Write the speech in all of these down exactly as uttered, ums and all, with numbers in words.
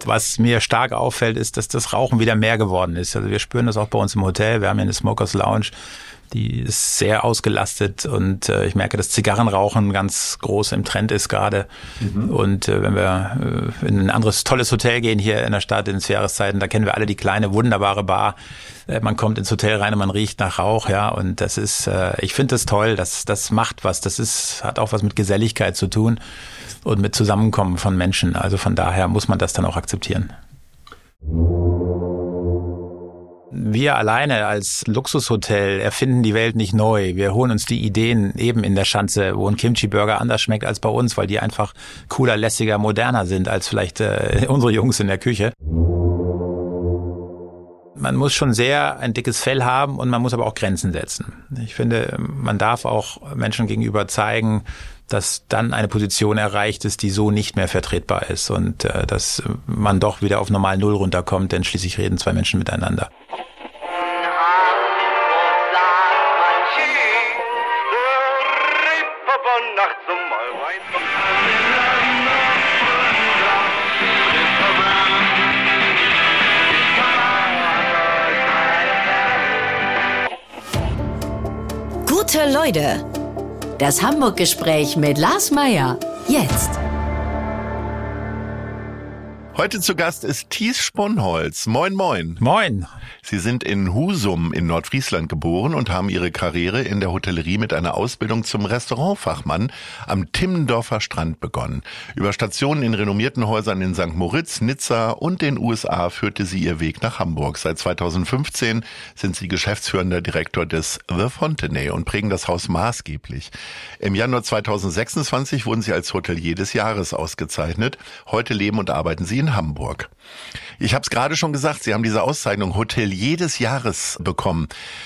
Was mir stark auffällt, ist, dass das Rauchen wieder mehr geworden ist. Also wir spüren das auch bei uns im Hotel. Wir haben hier eine Smokers Lounge, die ist sehr ausgelastet und äh, ich merke, dass Zigarrenrauchen ganz groß im Trend ist gerade. Mhm. Und äh, wenn wir äh, in ein anderes tolles Hotel gehen hier in der Stadt in den Jahreszeiten, da kennen wir alle die kleine, wunderbare Bar. Äh, man kommt ins Hotel rein und man riecht nach Rauch, ja. Und das ist, äh, ich finde das toll, das, das macht was. Das ist, hat auch was mit Geselligkeit zu tun und mit Zusammenkommen von Menschen. Also von daher muss man das dann auch akzeptieren. Wir alleine als Luxushotel erfinden die Welt nicht neu. Wir holen uns die Ideen eben in der Schanze, wo ein Kimchi-Burger anders schmeckt als bei uns, weil die einfach cooler, lässiger, moderner sind als vielleicht äh, unsere Jungs in der Küche. Man muss schon sehr ein dickes Fell haben und man muss aber auch Grenzen setzen. Ich finde, man darf auch Menschen gegenüber zeigen, dass dann eine Position erreicht ist, die so nicht mehr vertretbar ist und äh, dass man doch wieder auf normal Null runterkommt, denn schließlich reden zwei Menschen miteinander. Gute Leute, das Hamburg-Gespräch mit Lars Meyer, jetzt. Heute zu Gast ist Thies Sponholz. Moin, moin. Moin. Sie sind in Husum in Nordfriesland geboren und haben Ihre Karriere in der Hotellerie mit einer Ausbildung zum Restaurantfachmann am Timmendorfer Strand begonnen. Über Stationen in renommierten Häusern in Sankt Moritz, Nizza und den U S A führte sie ihr Weg nach Hamburg. Seit zweitausendfünfzehn sind Sie geschäftsführender Direktor des The Fontenay und prägen das Haus maßgeblich. Im Januar zweitausendsechsundzwanzig wurden Sie als Hotelier des Jahres ausgezeichnet. Heute leben und arbeiten Sie in Hamburg. Ich habe es gerade schon gesagt, Sie haben diese Auszeichnung Hotelier des Jahres bekommen.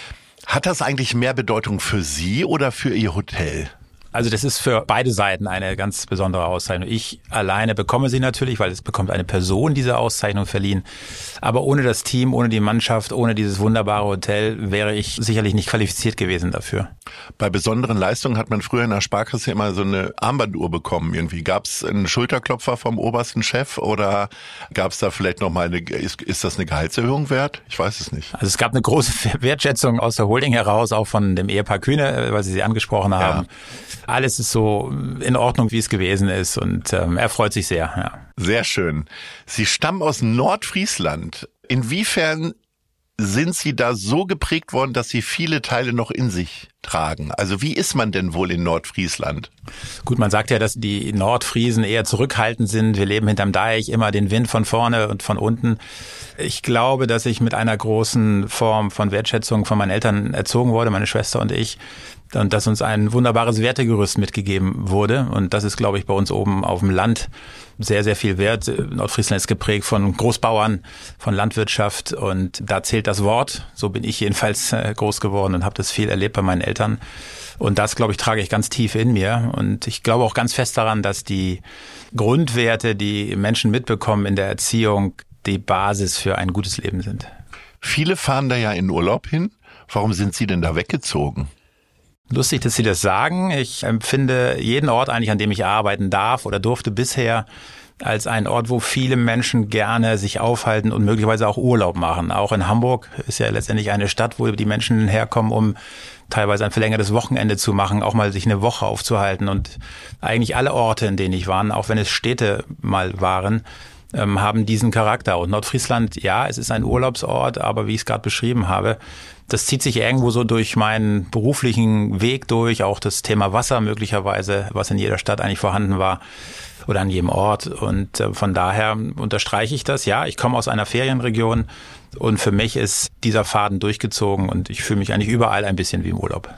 Hat das eigentlich mehr Bedeutung für Sie oder für Ihr Hotel? Also das ist für beide Seiten eine ganz besondere Auszeichnung. Ich alleine bekomme sie natürlich, weil es bekommt eine Person diese Auszeichnung verliehen. Aber ohne das Team, ohne die Mannschaft, ohne dieses wunderbare Hotel wäre ich sicherlich nicht qualifiziert gewesen dafür. Bei besonderen Leistungen hat man früher in der Sparkasse immer so eine Armbanduhr bekommen. Irgendwie gab es einen Schulterklopfer vom obersten Chef oder gab es da vielleicht noch mal eine, ist, ist das eine Gehaltserhöhung wert? Ich weiß es nicht. Also es gab eine große Wertschätzung aus der Holding heraus, auch von dem Ehepaar Kühne, weil Sie sie angesprochen haben. Ja. Alles ist so in Ordnung, wie es gewesen ist und ähm, er freut sich sehr. Ja. Sehr schön. Sie stammen aus Nordfriesland. Inwiefern sind Sie da so geprägt worden, dass Sie viele Teile noch in sich tragen? Also wie ist man denn wohl in Nordfriesland? Gut, man sagt ja, dass die Nordfriesen eher zurückhaltend sind. Wir leben hinterm Deich, immer den Wind von vorne und von unten. Ich glaube, dass ich mit einer großen Form von Wertschätzung von meinen Eltern erzogen wurde, meine Schwester und ich. Und dass uns ein wunderbares Wertegerüst mitgegeben wurde. Und das ist, glaube ich, bei uns oben auf dem Land sehr, sehr viel wert. Nordfriesland ist geprägt von Großbauern, von Landwirtschaft und da zählt das Wort. So bin ich jedenfalls groß geworden und habe das viel erlebt bei meinen Eltern. Und das, glaube ich, trage ich ganz tief in mir. Und ich glaube auch ganz fest daran, dass die Grundwerte, die Menschen mitbekommen in der Erziehung, die Basis für ein gutes Leben sind. Viele fahren da ja in Urlaub hin. Warum sind Sie denn da weggezogen? Lustig, dass Sie das sagen. Ich empfinde jeden Ort eigentlich, an dem ich arbeiten darf oder durfte bisher, als einen Ort, wo viele Menschen gerne sich aufhalten und möglicherweise auch Urlaub machen. Auch in Hamburg ist ja letztendlich eine Stadt, wo die Menschen herkommen, um teilweise ein verlängertes Wochenende zu machen, auch mal sich eine Woche aufzuhalten. Und eigentlich alle Orte, in denen ich war, auch wenn es Städte mal waren, haben diesen Charakter. Und Nordfriesland, ja, es ist ein Urlaubsort, aber wie ich es gerade beschrieben habe, das zieht sich irgendwo so durch meinen beruflichen Weg durch, auch das Thema Wasser möglicherweise, was in jeder Stadt eigentlich vorhanden war oder an jedem Ort. Und von daher unterstreiche ich das. Ja, ich komme aus einer Ferienregion und für mich ist dieser Faden durchgezogen und ich fühle mich eigentlich überall ein bisschen wie im Urlaub.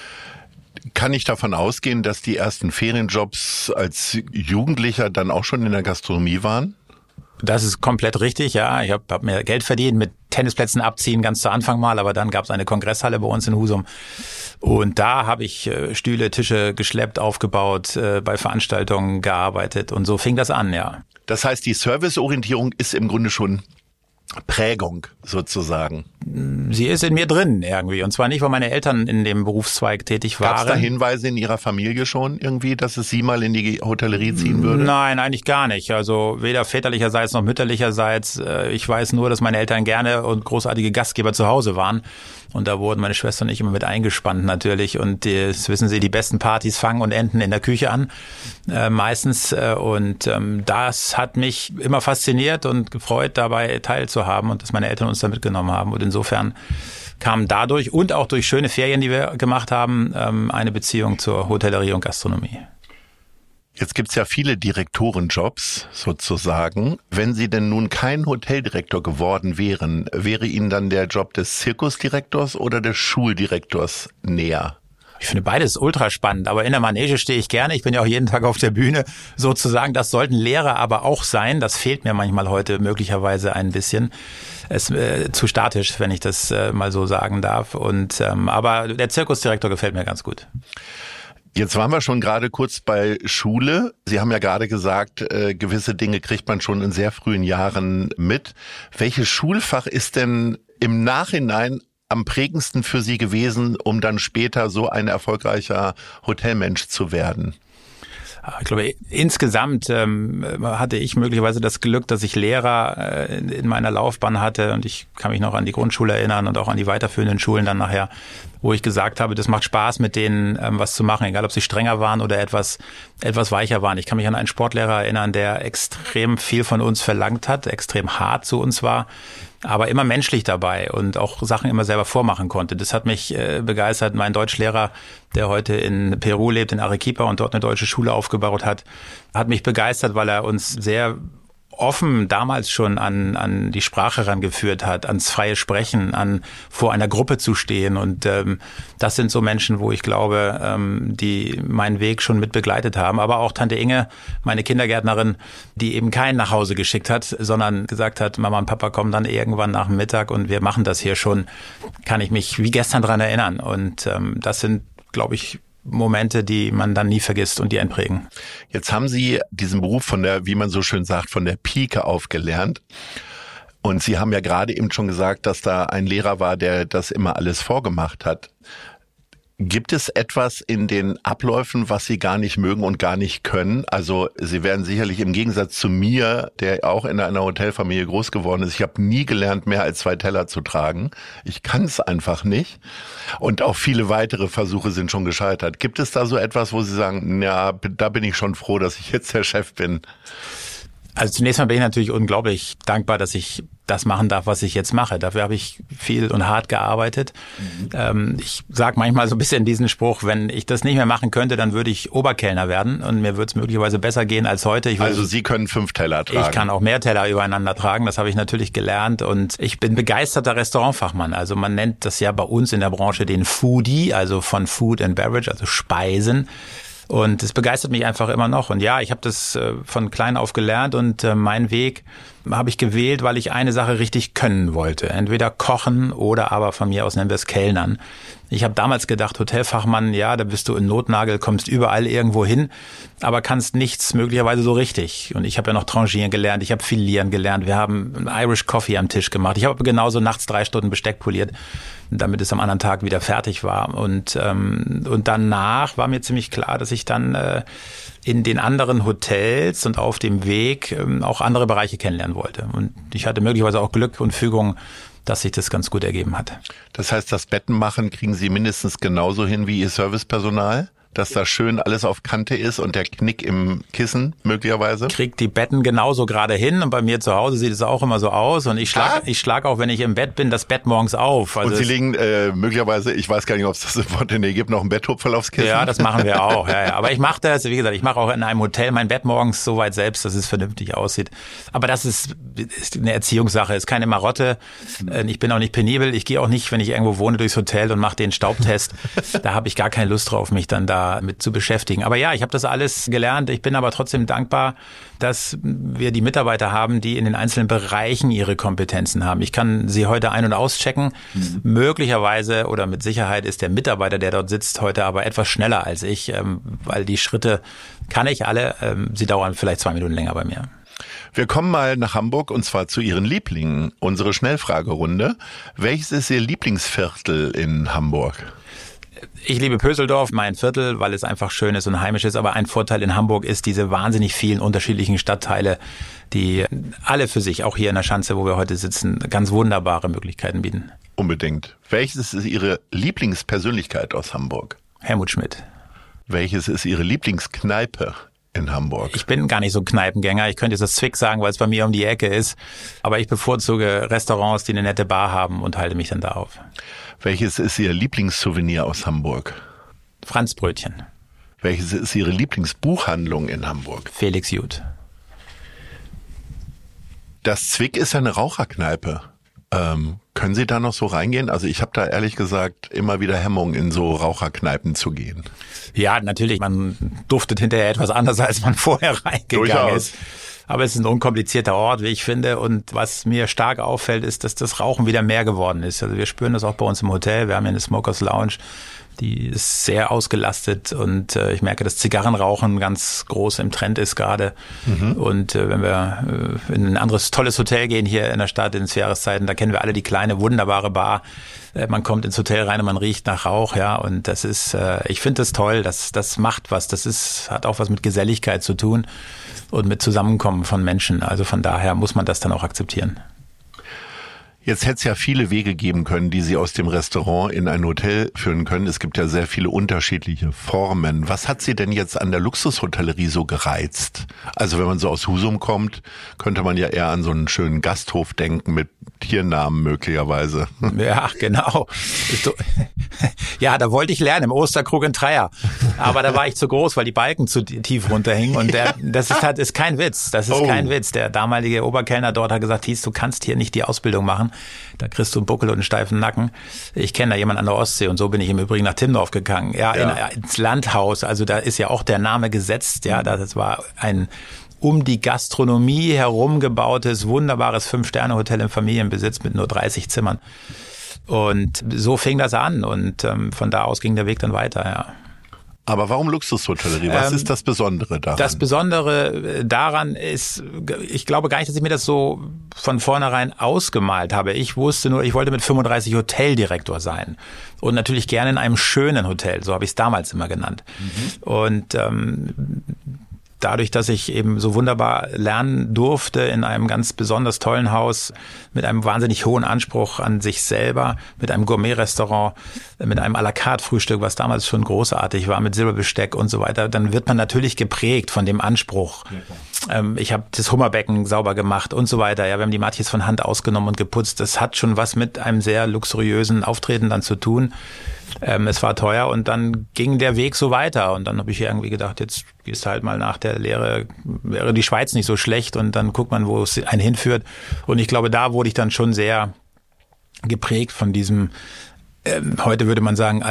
Kann ich davon ausgehen, dass die ersten Ferienjobs als Jugendlicher dann auch schon in der Gastronomie waren? Das ist komplett richtig, ja. Ich habe hab mir Geld verdient mit Tennisplätzen abziehen, ganz zu Anfang mal, aber dann gab es eine Kongresshalle bei uns in Husum. Und da habe ich äh, Stühle, Tische geschleppt, aufgebaut, äh, bei Veranstaltungen gearbeitet und so fing das an, ja. Das heißt, die Serviceorientierung ist im Grunde schon Prägung sozusagen? Sie ist in mir drin irgendwie. Und zwar nicht, weil meine Eltern in dem Berufszweig tätig waren. Gab es da Hinweise in Ihrer Familie schon irgendwie, dass es Sie mal in die Hotellerie ziehen würde? Nein, eigentlich gar nicht. Also weder väterlicherseits noch mütterlicherseits. Ich weiß nur, dass meine Eltern gerne und großartige Gastgeber zu Hause waren. Und da wurden meine Schwester und ich immer mit eingespannt natürlich. Und das wissen Sie, die besten Partys fangen und enden in der Küche an, äh, meistens. Und ähm, das hat mich immer fasziniert und gefreut, dabei teilzuhaben und dass meine Eltern uns da mitgenommen haben. Und insofern kam dadurch und auch durch schöne Ferien, die wir gemacht haben, ähm, eine Beziehung zur Hotellerie und Gastronomie. Jetzt gibt's ja viele Direktorenjobs sozusagen. Wenn Sie denn nun kein Hoteldirektor geworden wären, wäre Ihnen dann der Job des Zirkusdirektors oder des Schuldirektors näher? Ich finde beides ultra spannend, aber in der Manege stehe ich gerne. Ich bin ja auch jeden Tag auf der Bühne sozusagen. Das sollten Lehrer aber auch sein. Das fehlt mir manchmal heute möglicherweise ein bisschen. Es äh, zu statisch, wenn ich das äh, mal so sagen darf. Und ähm, aber der Zirkusdirektor gefällt mir ganz gut. Jetzt waren wir schon gerade kurz bei Schule. Sie haben ja gerade gesagt, äh, gewisse Dinge kriegt man schon in sehr frühen Jahren mit. Welches Schulfach ist denn im Nachhinein am prägendsten für Sie gewesen, um dann später so ein erfolgreicher Hotelmensch zu werden? Ich glaube, insgesamt ähm, hatte ich möglicherweise das Glück, dass ich Lehrer äh, in meiner Laufbahn hatte und ich kann mich noch an die Grundschule erinnern und auch an die weiterführenden Schulen dann nachher, wo ich gesagt habe, das macht Spaß, mit denen ähm, was zu machen, egal ob sie strenger waren oder etwas etwas weicher waren. Ich kann mich an einen Sportlehrer erinnern, der extrem viel von uns verlangt hat, extrem hart zu uns war, aber immer menschlich dabei und auch Sachen immer selber vormachen konnte. Das hat mich äh, begeistert. Mein Deutschlehrer, der heute in Peru lebt, in Arequipa und dort eine deutsche Schule aufgebaut hat, hat mich begeistert, weil er uns sehr offen damals schon an an die Sprache rangeführt hat, ans freie Sprechen, an vor einer Gruppe zu stehen. Und ähm, das sind so Menschen, wo ich glaube, ähm, die meinen Weg schon mit begleitet haben. Aber auch Tante Inge, meine Kindergärtnerin, die eben keinen nach Hause geschickt hat, sondern gesagt hat, Mama und Papa kommen dann irgendwann nach dem Mittag und wir machen das hier schon, kann ich mich wie gestern dran erinnern. Und ähm, das sind, glaube ich, Momente, die man dann nie vergisst und die einen prägen. Jetzt haben Sie diesen Beruf von der, wie man so schön sagt, von der Pike auf gelernt. Und Sie haben ja gerade eben schon gesagt, dass da ein Lehrer war, der das immer alles vorgemacht hat. Gibt es etwas in den Abläufen, was Sie gar nicht mögen und gar nicht können? Also Sie werden sicherlich im Gegensatz zu mir, der auch in einer Hotelfamilie groß geworden ist, ich habe nie gelernt, mehr als zwei Teller zu tragen. Ich kann es einfach nicht. Und auch viele weitere Versuche sind schon gescheitert. Gibt es da so etwas, wo Sie sagen, ja, da bin ich schon froh, dass ich jetzt der Chef bin? Also zunächst mal bin ich natürlich unglaublich dankbar, dass ich das machen darf, was ich jetzt mache. Dafür habe ich viel und hart gearbeitet. Mhm. Ähm, ich sage manchmal so ein bisschen diesen Spruch, wenn ich das nicht mehr machen könnte, dann würde ich Oberkellner werden und mir würde es möglicherweise besser gehen als heute. Ich würde, also Sie können fünf Teller tragen? Ich kann auch mehr Teller übereinander tragen, das habe ich natürlich gelernt und ich bin begeisterter Restaurantfachmann. Also man nennt das ja bei uns in der Branche den Foodie, also von Food and Beverage, also Speisen. Und es begeistert mich einfach immer noch. Und ja, ich habe das äh, von klein auf gelernt und äh, meinen Weg habe ich gewählt, weil ich eine Sache richtig können wollte. Entweder kochen oder aber von mir aus nennen wir es Kellnern. Ich habe damals gedacht, Hotelfachmann, ja, da bist du in Notnagel, kommst überall irgendwo hin, aber kannst nichts möglicherweise so richtig. Und ich habe ja noch Trangieren gelernt, ich habe Filieren gelernt, wir haben Irish Coffee am Tisch gemacht. Ich habe genauso nachts drei Stunden Besteck poliert, damit es am anderen Tag wieder fertig war. Und ähm, und danach war mir ziemlich klar, dass ich dann äh, in den anderen Hotels und auf dem Weg ähm, auch andere Bereiche kennenlernen wollte. Und ich hatte möglicherweise auch Glück und Fügung, dass sich das ganz gut ergeben hat. Das heißt, das Bettenmachen kriegen Sie mindestens genauso hin wie Ihr Servicepersonal? Dass da schön alles auf Kante ist und der Knick im Kissen möglicherweise? Kriegt die Betten genauso gerade hin und bei mir zu Hause sieht es auch immer so aus und ich schlag, ah. ich schlag auch, wenn ich im Bett bin, das Bett morgens auf. Also und Sie legen äh, möglicherweise, ich weiß gar nicht, ob es das im Portemonnaie gibt, noch ein Betthupferl aufs Kissen? Ja, das machen wir auch. Ja, ja. Aber ich mache das, wie gesagt, ich mache auch in einem Hotel mein Bett morgens so weit selbst, dass es vernünftig aussieht. Aber das ist, ist eine Erziehungssache, ist keine Marotte. Ich bin auch nicht penibel. Ich gehe auch nicht, wenn ich irgendwo wohne, durchs Hotel und mache den Staubtest. Da habe ich gar keine Lust drauf, mich dann da mit zu beschäftigen. Aber ja, ich habe das alles gelernt. Ich bin aber trotzdem dankbar, dass wir die Mitarbeiter haben, die in den einzelnen Bereichen ihre Kompetenzen haben. Ich kann sie heute ein- und auschecken. Mhm. Möglicherweise oder mit Sicherheit ist der Mitarbeiter, der dort sitzt, heute aber etwas schneller als ich, weil die Schritte kann ich alle. Sie dauern vielleicht zwei Minuten länger bei mir. Wir kommen mal nach Hamburg und zwar zu Ihren Lieblingen. Unsere Schnellfragerunde. Welches ist Ihr Lieblingsviertel in Hamburg? Ich liebe Pöseldorf, mein Viertel, weil es einfach schön ist und heimisch ist. Aber ein Vorteil in Hamburg ist diese wahnsinnig vielen unterschiedlichen Stadtteile, die alle für sich, auch hier in der Schanze, wo wir heute sitzen, ganz wunderbare Möglichkeiten bieten. Unbedingt. Welches ist Ihre Lieblingspersönlichkeit aus Hamburg? Helmut Schmidt. Welches ist Ihre Lieblingskneipe in Hamburg? Ich bin gar nicht so ein Kneipengänger. Ich könnte jetzt das Zwick sagen, weil es bei mir um die Ecke ist. Aber ich bevorzuge Restaurants, die eine nette Bar haben und halte mich dann da auf. Welches ist Ihr Lieblingssouvenir aus Hamburg? Franzbrötchen. Welches ist Ihre Lieblingsbuchhandlung in Hamburg? Felix Jud. Das Zwick ist eine Raucherkneipe. Ähm, können Sie da noch so reingehen? Also ich habe da ehrlich gesagt immer wieder Hemmung, in so Raucherkneipen zu gehen. Ja, natürlich. Man duftet hinterher etwas anders, als man vorher reingegangen Durchaus. ist. Aber es ist ein unkomplizierter Ort, wie ich finde. Und was mir stark auffällt, ist, dass das Rauchen wieder mehr geworden ist. Also wir spüren das auch bei uns im Hotel. Wir haben hier eine Smokers Lounge, die ist sehr ausgelastet. Und äh, ich merke, dass Zigarrenrauchen ganz groß im Trend ist gerade. Mhm. Und äh, wenn wir äh, in ein anderes tolles Hotel gehen hier in der Stadt in den Jahreszeiten, da kennen wir alle die kleine, wunderbare Bar. Äh, man kommt ins Hotel rein und man riecht nach Rauch. Ja, und das ist, äh, ich finde das toll. Das, das macht was. Das ist, hat auch was mit Geselligkeit zu tun. Und mit Zusammenkommen von Menschen. Also von daher muss man das dann auch akzeptieren. Jetzt hätte es ja viele Wege geben können, die Sie aus dem Restaurant in ein Hotel führen können. Es gibt ja sehr viele unterschiedliche Formen. Was hat Sie denn jetzt an der Luxushotellerie so gereizt? Also wenn man so aus Husum kommt, könnte man ja eher an so einen schönen Gasthof denken mit Tiernamen möglicherweise. Ja, genau. Ja, da wollte ich lernen, im Osterkrug in Treier. Aber da war ich zu groß, weil die Balken zu tief runterhingen. Und der, das ist halt ist kein Witz. Das ist oh. kein Witz. Der damalige Oberkellner dort hat gesagt, Thies, du kannst hier nicht die Ausbildung machen. Da kriegst du einen Buckel und einen steifen Nacken. Ich kenne da jemanden an der Ostsee und so bin ich im Übrigen nach Timmendorf gegangen. Ja, ja. In, ins Landhaus. Also da ist ja auch der Name gesetzt. Ja, das war ein um die Gastronomie herum gebautes, wunderbares Fünf-Sterne-Hotel im Familienbesitz mit nur dreißig Zimmern. Und so fing das an und ähm, von da aus ging der Weg dann weiter, ja. Aber warum Luxushotellerie? Was ähm, ist das Besondere daran? Das Besondere daran ist, ich glaube gar nicht, dass ich mir das so von vornherein ausgemalt habe. Ich wusste nur, ich wollte mit fünfunddreißig Hoteldirektor sein. Und natürlich gerne in einem schönen Hotel, so habe ich es damals immer genannt. Mhm. Und ähm, dadurch, dass ich eben so wunderbar lernen durfte in einem ganz besonders tollen Haus mit einem wahnsinnig hohen Anspruch an sich selber, mit einem Gourmet-Restaurant, mit einem à la carte Frühstück, was damals schon großartig war, mit Silberbesteck und so weiter, dann wird man natürlich geprägt von dem Anspruch. Ja, ähm, ich habe das Hummerbecken sauber gemacht und so weiter. Ja, wir haben die Matjes von Hand ausgenommen und geputzt. Das hat schon was mit einem sehr luxuriösen Auftreten dann zu tun. Ähm, es war teuer und dann ging der Weg so weiter und dann habe ich irgendwie gedacht, jetzt gehst halt mal nach der Lehre, wäre die Schweiz nicht so schlecht und dann guckt man, wo es einen hinführt. Und ich glaube, da wurde ich dann schon sehr geprägt von diesem, ähm, heute würde man sagen,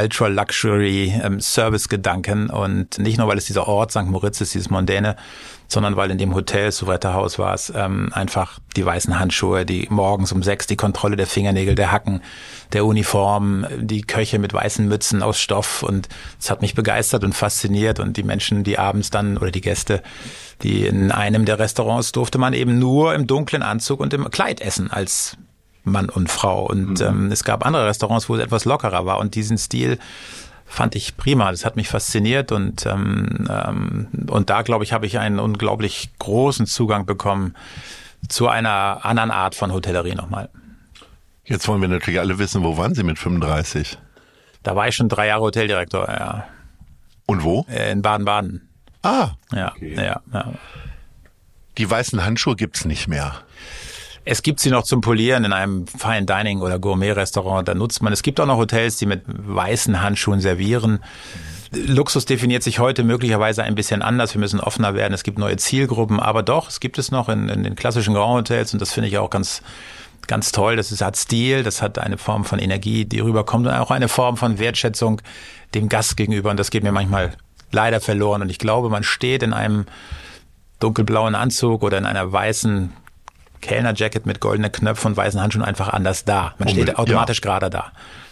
Ultra-Luxury-Service-Gedanken und nicht nur, weil es dieser Ort Sankt Moritz ist, dieses Mondäne, sondern weil in dem Hotel, Souveräter Haus war es, ähm, einfach die weißen Handschuhe, die morgens um sechs, die Kontrolle der Fingernägel, der Hacken, der Uniform, die Köche mit weißen Mützen aus Stoff und es hat mich begeistert und fasziniert und die Menschen, die abends dann, oder die Gäste, die in einem der Restaurants durfte man eben nur im dunklen Anzug und im Kleid essen als Mann und Frau und mhm. ähm, es gab andere Restaurants, wo es etwas lockerer war und diesen Stil fand ich prima, das hat mich fasziniert und ähm, ähm, und da, glaube ich, habe ich einen unglaublich großen Zugang bekommen zu einer anderen Art von Hotellerie nochmal. Jetzt wollen wir natürlich alle wissen, wo waren Sie mit fünfunddreißig? Da war ich schon drei Jahre Hoteldirektor, ja. Und wo? In Baden-Baden. Ah. Ja, okay. ja, ja. Die weißen Handschuhe gibt's nicht mehr. Es gibt sie noch zum Polieren in einem Fine Dining oder Gourmet-Restaurant. Da nutzt man. Es gibt auch noch Hotels, die mit weißen Handschuhen servieren. Luxus definiert sich heute möglicherweise ein bisschen anders. Wir müssen offener werden. Es gibt neue Zielgruppen. Aber doch, es gibt es noch in, in den klassischen Grand Hotels. Und das finde ich auch ganz, ganz toll. Das ist, hat Stil. Das hat eine Form von Energie, die rüberkommt. Und auch eine Form von Wertschätzung dem Gast gegenüber. Und das geht mir manchmal leider verloren. Und ich glaube, man steht in einem dunkelblauen Anzug oder in einer weißen Kellnerjacket mit goldenen Knöpfen und weißen Handschuhen einfach anders da. Man steht automatisch ja. gerade da.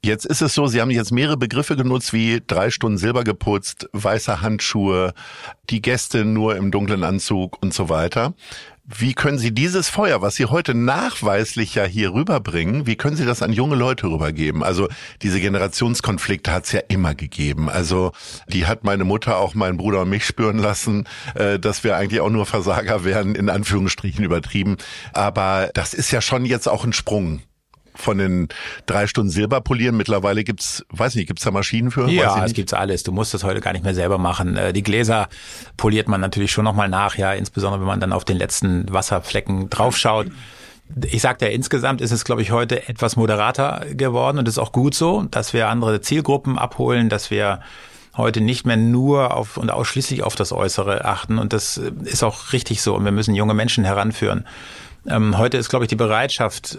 Jetzt ist es so, Sie haben jetzt mehrere Begriffe genutzt, wie drei Stunden Silber geputzt, weiße Handschuhe, die Gäste nur im dunklen Anzug und so weiter. Wie können Sie dieses Feuer, was Sie heute nachweislich ja hier rüberbringen, wie können Sie das an junge Leute rübergeben? Also diese Generationskonflikte hat es ja immer gegeben. Also die hat meine Mutter, auch meinen Bruder und mich spüren lassen, dass wir eigentlich auch nur Versager wären, in Anführungsstrichen übertrieben. Aber das ist ja schon jetzt auch ein Sprung. Von den drei Stunden Silber polieren. Mittlerweile gibt's, weiß nicht, gibt's da Maschinen für? Ja, es gibt's alles. Du musst das heute gar nicht mehr selber machen. Die Gläser poliert man natürlich schon nochmal nach, ja, insbesondere wenn man dann auf den letzten Wasserflecken draufschaut. Ich sagte ja, insgesamt ist es, glaube ich, heute etwas moderater geworden und das ist auch gut so, dass wir andere Zielgruppen abholen, dass wir heute nicht mehr nur auf und ausschließlich auf das Äußere achten und das ist auch richtig so und wir müssen junge Menschen heranführen. Ähm, heute ist, glaube ich, die Bereitschaft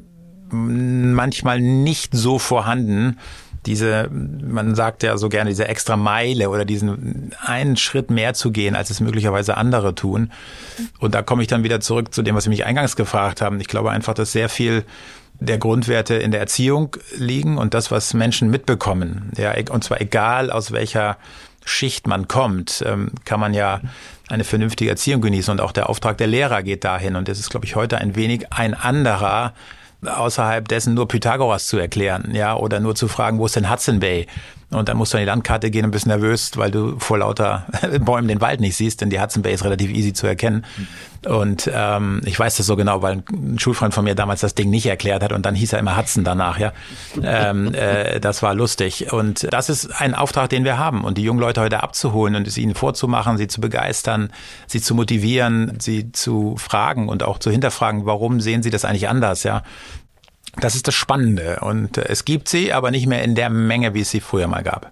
manchmal nicht so vorhanden, diese, man sagt ja so gerne, diese extra Meile oder diesen einen Schritt mehr zu gehen, als es möglicherweise andere tun. Und da komme ich dann wieder zurück zu dem, was Sie mich eingangs gefragt haben. Ich glaube einfach, dass sehr viel der Grundwerte in der Erziehung liegen und das, was Menschen mitbekommen. Ja, und zwar egal, aus welcher Schicht man kommt, kann man ja eine vernünftige Erziehung genießen. Und auch der Auftrag der Lehrer geht dahin. Und das ist, glaube ich, heute ein wenig ein anderer, außerhalb dessen nur Pythagoras zu erklären, ja, oder nur zu fragen, wo ist denn Hudson Bay? Und dann musst du an die Landkarte gehen und bist nervös, weil du vor lauter Bäumen den Wald nicht siehst, denn die Hudson Bay ist relativ easy zu erkennen. Und ähm, ich weiß das so genau, weil ein Schulfreund von mir damals das Ding nicht erklärt hat und dann hieß er immer Hudson danach, ja. Ähm, äh, das war lustig. Und das ist ein Auftrag, den wir haben. Und die jungen Leute heute abzuholen und es ihnen vorzumachen, sie zu begeistern, sie zu motivieren, sie zu fragen und auch zu hinterfragen, warum sehen sie das eigentlich anders, ja. Das ist das Spannende und es gibt sie, aber nicht mehr in der Menge, wie es sie früher mal gab.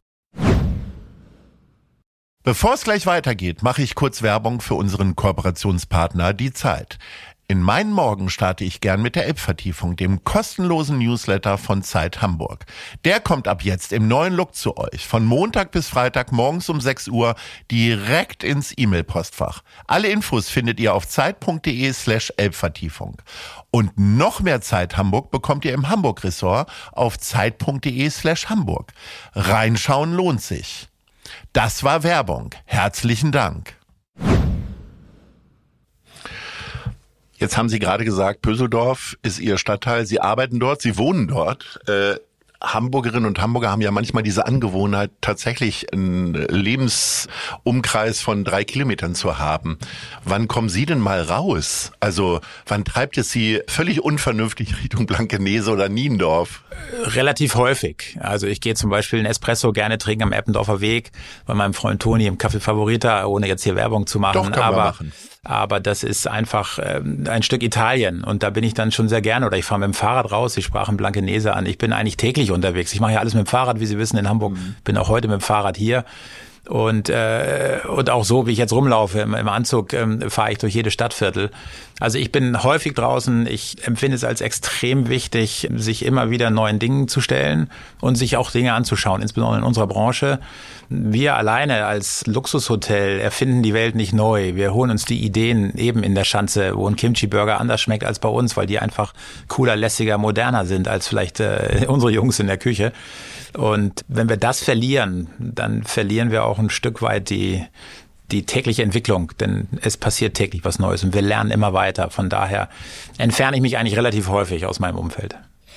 Bevor es gleich weitergeht, mache ich kurz Werbung für unseren Kooperationspartner Die Zeit. In meinen Morgen starte ich gern mit der Elbvertiefung, dem kostenlosen Newsletter von Zeit Hamburg. Der kommt ab jetzt im neuen Look zu euch, von Montag bis Freitag morgens um sechs Uhr direkt ins E-Mail-Postfach. Alle Infos findet ihr auf zeit.de slash Elbvertiefung. Und noch mehr Zeit Hamburg bekommt ihr im Hamburg-Ressort auf zeit.de slash Hamburg. Reinschauen lohnt sich. Das war Werbung. Herzlichen Dank. Jetzt haben Sie gerade gesagt, Pöseldorf ist Ihr Stadtteil. Sie arbeiten dort, Sie wohnen dort. Äh, Hamburgerinnen und Hamburger haben ja manchmal diese Angewohnheit, tatsächlich einen Lebensumkreis von drei Kilometern zu haben. Wann kommen Sie denn mal raus? Also wann treibt es Sie völlig unvernünftig Richtung Blankenese oder Niendorf? Relativ häufig. Also ich gehe zum Beispiel einen Espresso gerne trinken am Eppendorfer Weg bei meinem Freund Toni im Café Favorita, ohne jetzt hier Werbung zu machen. Doch, kann aber man machen. Aber das ist einfach ähm, ein Stück Italien und da bin ich dann schon sehr gerne. Oder ich fahre mit dem Fahrrad raus, ich sprachen Blankenese an. Ich bin eigentlich täglich unterwegs. Ich mache ja alles mit dem Fahrrad, wie Sie wissen, in Hamburg. Mhm. Bin auch heute mit dem Fahrrad hier. Und äh, und auch so, wie ich jetzt rumlaufe im, im Anzug, ähm, fahre ich durch jede Stadtviertel. Also ich bin häufig draußen. Ich empfinde es als extrem wichtig, sich immer wieder neuen Dingen zu stellen und sich auch Dinge anzuschauen, insbesondere in unserer Branche. Wir alleine als Luxushotel erfinden die Welt nicht neu. Wir holen uns die Ideen eben in der Schanze, wo ein Kimchi-Burger anders schmeckt als bei uns, weil die einfach cooler, lässiger, moderner sind als vielleicht äh, unsere Jungs in der Küche. Und wenn wir das verlieren, dann verlieren wir auch ein Stück weit die die tägliche Entwicklung, denn es passiert täglich was Neues und wir lernen immer weiter. Von daher entferne ich mich eigentlich relativ häufig aus meinem Umfeld.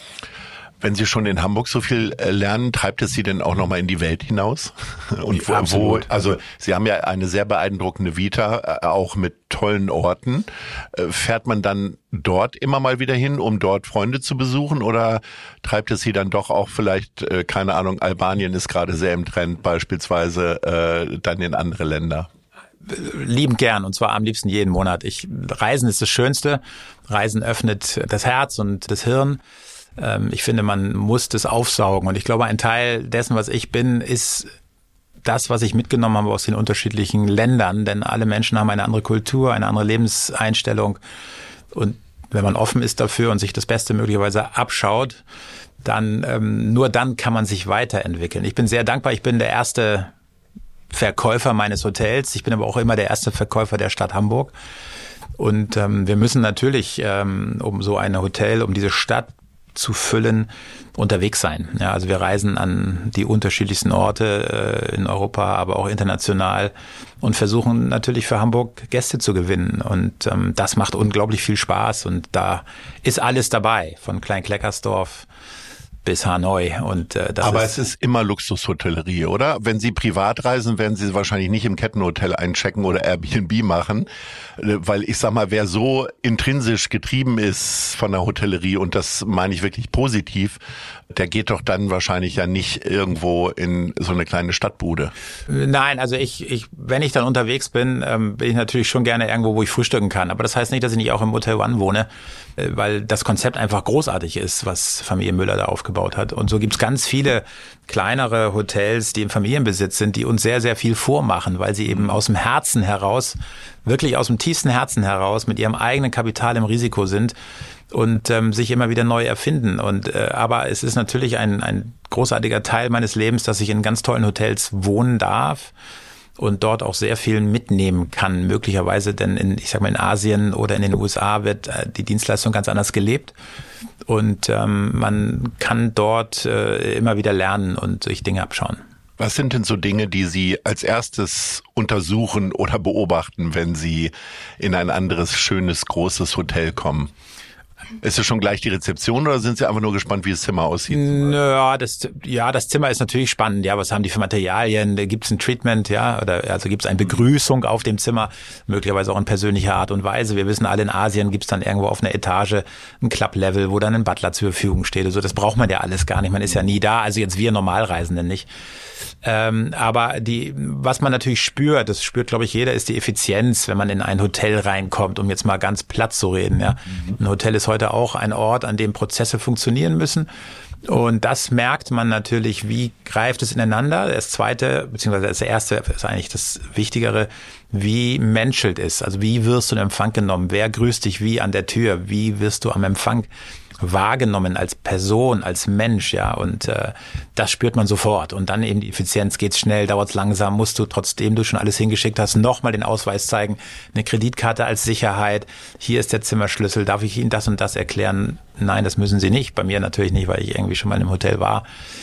Wenn Sie schon in Hamburg so viel lernen, treibt es Sie denn auch noch mal in die Welt hinaus? Und ja, wo, also Sie haben ja eine sehr beeindruckende Vita, auch mit tollen Orten. Fährt man dann dort immer mal wieder hin, um dort Freunde zu besuchen, oder treibt es Sie dann doch auch vielleicht, keine Ahnung, Albanien ist gerade sehr im Trend beispielsweise, dann in andere Länder? Liebend gern, und zwar am liebsten jeden Monat. Ich, Reisen ist das Schönste. Reisen öffnet das Herz und das Hirn. Ich finde, man muss das aufsaugen. Und ich glaube, ein Teil dessen, was ich bin, ist das, was ich mitgenommen habe aus den unterschiedlichen Ländern. Denn alle Menschen haben eine andere Kultur, eine andere Lebenseinstellung. Und wenn man offen ist dafür und sich das Beste möglicherweise abschaut, dann ähm, nur dann kann man sich weiterentwickeln. Ich bin sehr dankbar. Ich bin der erste Verkäufer meines Hotels. Ich bin aber auch immer der erste Verkäufer der Stadt Hamburg. Und ähm, wir müssen natürlich, ähm, um so ein Hotel, um diese Stadt zu füllen, unterwegs sein. Ja, also wir reisen an die unterschiedlichsten Orte äh, in Europa, aber auch international und versuchen natürlich für Hamburg Gäste zu gewinnen. Und ähm, das macht unglaublich viel Spaß und da ist alles dabei, von Klein-Kleckersdorf bis Hanoi. Und, äh, das Aber ist, es ist immer Luxushotellerie, oder? Wenn Sie privat reisen, werden Sie wahrscheinlich nicht im Kettenhotel einchecken oder Airbnb machen, weil ich sag mal, wer so intrinsisch getrieben ist von der Hotellerie, und das meine ich wirklich positiv, der geht doch dann wahrscheinlich ja nicht irgendwo in so eine kleine Stadtbude. Nein, also ich, ich, wenn ich dann unterwegs bin, ähm, bin ich natürlich schon gerne irgendwo, wo ich frühstücken kann. Aber das heißt nicht, dass ich nicht auch im Hotel One wohne, äh, weil das Konzept einfach großartig ist, was Familie Müller da aufgebaut hat. Und so gibt's ganz viele kleinere Hotels, die im Familienbesitz sind, die uns sehr, sehr viel vormachen, weil sie eben aus dem Herzen heraus, wirklich aus dem tiefsten Herzen heraus mit ihrem eigenen Kapital im Risiko sind und ähm, sich immer wieder neu erfinden. Und äh, aber es ist natürlich ein, ein großartiger Teil meines Lebens, dass ich in ganz tollen Hotels wohnen darf und dort auch sehr viel mitnehmen kann, möglicherweise, denn in, ich sag mal, in Asien oder in den U S A wird äh, die Dienstleistung ganz anders gelebt und ähm, man kann dort äh, immer wieder lernen und sich Dinge abschauen. Was sind denn so Dinge, die Sie als erstes untersuchen oder beobachten, wenn Sie in ein anderes, schönes, großes Hotel kommen? Ist es schon gleich die Rezeption oder sind Sie einfach nur gespannt, wie das Zimmer aussieht? Ja, das, ja, das Zimmer ist natürlich spannend. Ja, was haben die für Materialien? Gibt es ein Treatment? Ja, oder also gibt es eine Begrüßung auf dem Zimmer? Möglicherweise auch in persönlicher Art und Weise. Wir wissen alle, in Asien gibt es dann irgendwo auf einer Etage ein Club-Level, wo dann ein Butler zur Verfügung steht. Also das braucht man ja alles gar nicht. Man ist ja nie da. Also jetzt wir Normalreisenden nicht. Ähm, aber die, was man natürlich spürt, das spürt, glaube ich, jeder, ist die Effizienz, wenn man in ein Hotel reinkommt, um jetzt mal ganz platt zu reden. Ja, ein Hotel ist heute auch ein Ort, an dem Prozesse funktionieren müssen. Und das merkt man natürlich, wie greift es ineinander. Das Zweite, beziehungsweise das Erste ist eigentlich das Wichtigere, wie menschelt es? Also wie wirst du in Empfang genommen? Wer grüßt dich wie an der Tür? Wie wirst du am Empfang wahrgenommen als Person, als Mensch, ja, und äh, das spürt man sofort. Und dann eben die Effizienz, geht's schnell, dauert's langsam, musst du, trotzdem du schon alles hingeschickt hast, nochmal den Ausweis zeigen, eine Kreditkarte als Sicherheit, hier ist der Zimmerschlüssel, darf ich Ihnen das und das erklären? Nein, das müssen Sie nicht, bei mir natürlich nicht, weil ich irgendwie schon mal im Hotel war.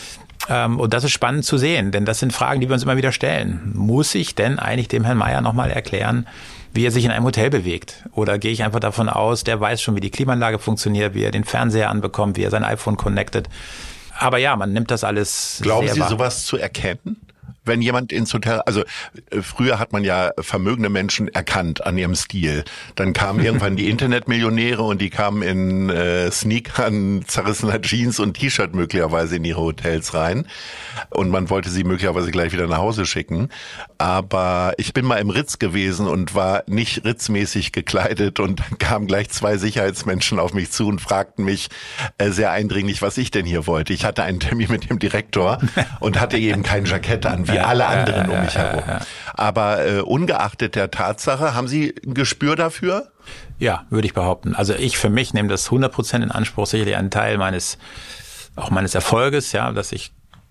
Ähm, und das ist spannend zu sehen, denn das sind Fragen, die wir uns immer wieder stellen. Muss ich denn eigentlich dem Herrn Meier nochmal erklären, wie er sich in einem Hotel bewegt? Oder gehe ich einfach davon aus, der weiß schon, wie die Klimaanlage funktioniert, wie er den Fernseher anbekommt, wie er sein iPhone connectet. Aber ja, man nimmt das alles Glauben sehr Sie, wahr. sowas zu erkennen? Wenn jemand ins Hotel, also äh, früher hat man ja vermögende Menschen erkannt an ihrem Stil. Dann kamen irgendwann die Internetmillionäre und die kamen in äh, Sneakern, zerrissener Jeans und T-Shirt möglicherweise in ihre Hotels rein. Und man wollte sie möglicherweise gleich wieder nach Hause schicken. Aber ich bin mal im Ritz gewesen und war nicht ritzmäßig gekleidet und dann kamen gleich zwei Sicherheitsmenschen auf mich zu und fragten mich äh, sehr eindringlich, was ich denn hier wollte. Ich hatte einen Termin mit dem Direktor und hatte eben kein Jackett an, wie alle anderen um mich herum. Aber äh, ungeachtet der Tatsache, haben Sie ein Gespür dafür? Ja, würde ich behaupten. Also ich für mich nehme das hundert Prozent in Anspruch, sicherlich ein Teil meines, auch meines Erfolges, ja, dass ich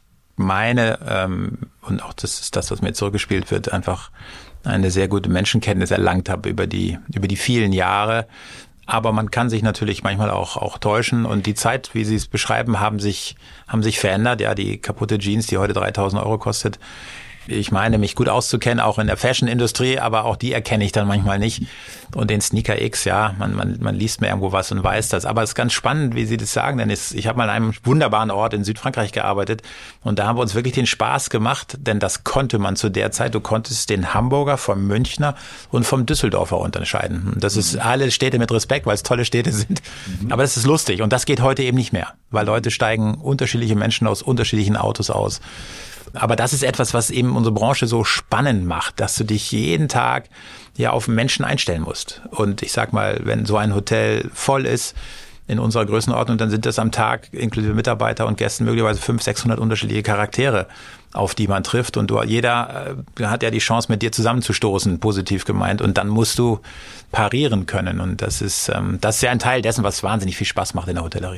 meine, ähm, und auch das ist das, was mir zurückgespielt wird, einfach eine sehr gute Menschenkenntnis erlangt habe über die, über die vielen Jahre. Aber man kann sich natürlich manchmal auch, auch täuschen und die Zeit, wie Sie es beschreiben, haben sich, haben sich verändert. Ja, die kaputte Jeans, die heute dreitausend Euro kostet. Ich meine, mich gut auszukennen, auch in der Fashion-Industrie, aber auch die erkenne ich dann manchmal nicht. Und den Sneaker X, ja, man, man, man liest mir irgendwo was und weiß das. Aber es ist ganz spannend, wie Sie das sagen, denn es, ich habe mal an einem wunderbaren Ort in Südfrankreich gearbeitet und da haben wir uns wirklich den Spaß gemacht, denn das konnte man zu der Zeit. Du konntest den Hamburger vom Münchner und vom Düsseldorfer unterscheiden. Das ist alle Städte mit Respekt, weil es tolle Städte sind. Mhm. Aber das ist lustig und das geht heute eben nicht mehr, weil heute steigen unterschiedliche Menschen aus unterschiedlichen Autos aus. Aber das ist etwas, was eben unsere Branche so spannend macht, dass du dich jeden Tag ja auf Menschen einstellen musst. Und ich sag mal, wenn so ein Hotel voll ist in unserer Größenordnung, dann sind das am Tag inklusive Mitarbeiter und Gästen möglicherweise fünfhundert, sechshundert unterschiedliche Charaktere, auf die man trifft. Und du, jeder äh, hat ja die Chance, mit dir zusammenzustoßen, positiv gemeint. Und dann musst du parieren können. Und das ist, ähm, das ist ja ein Teil dessen, was wahnsinnig viel Spaß macht in der Hotellerie.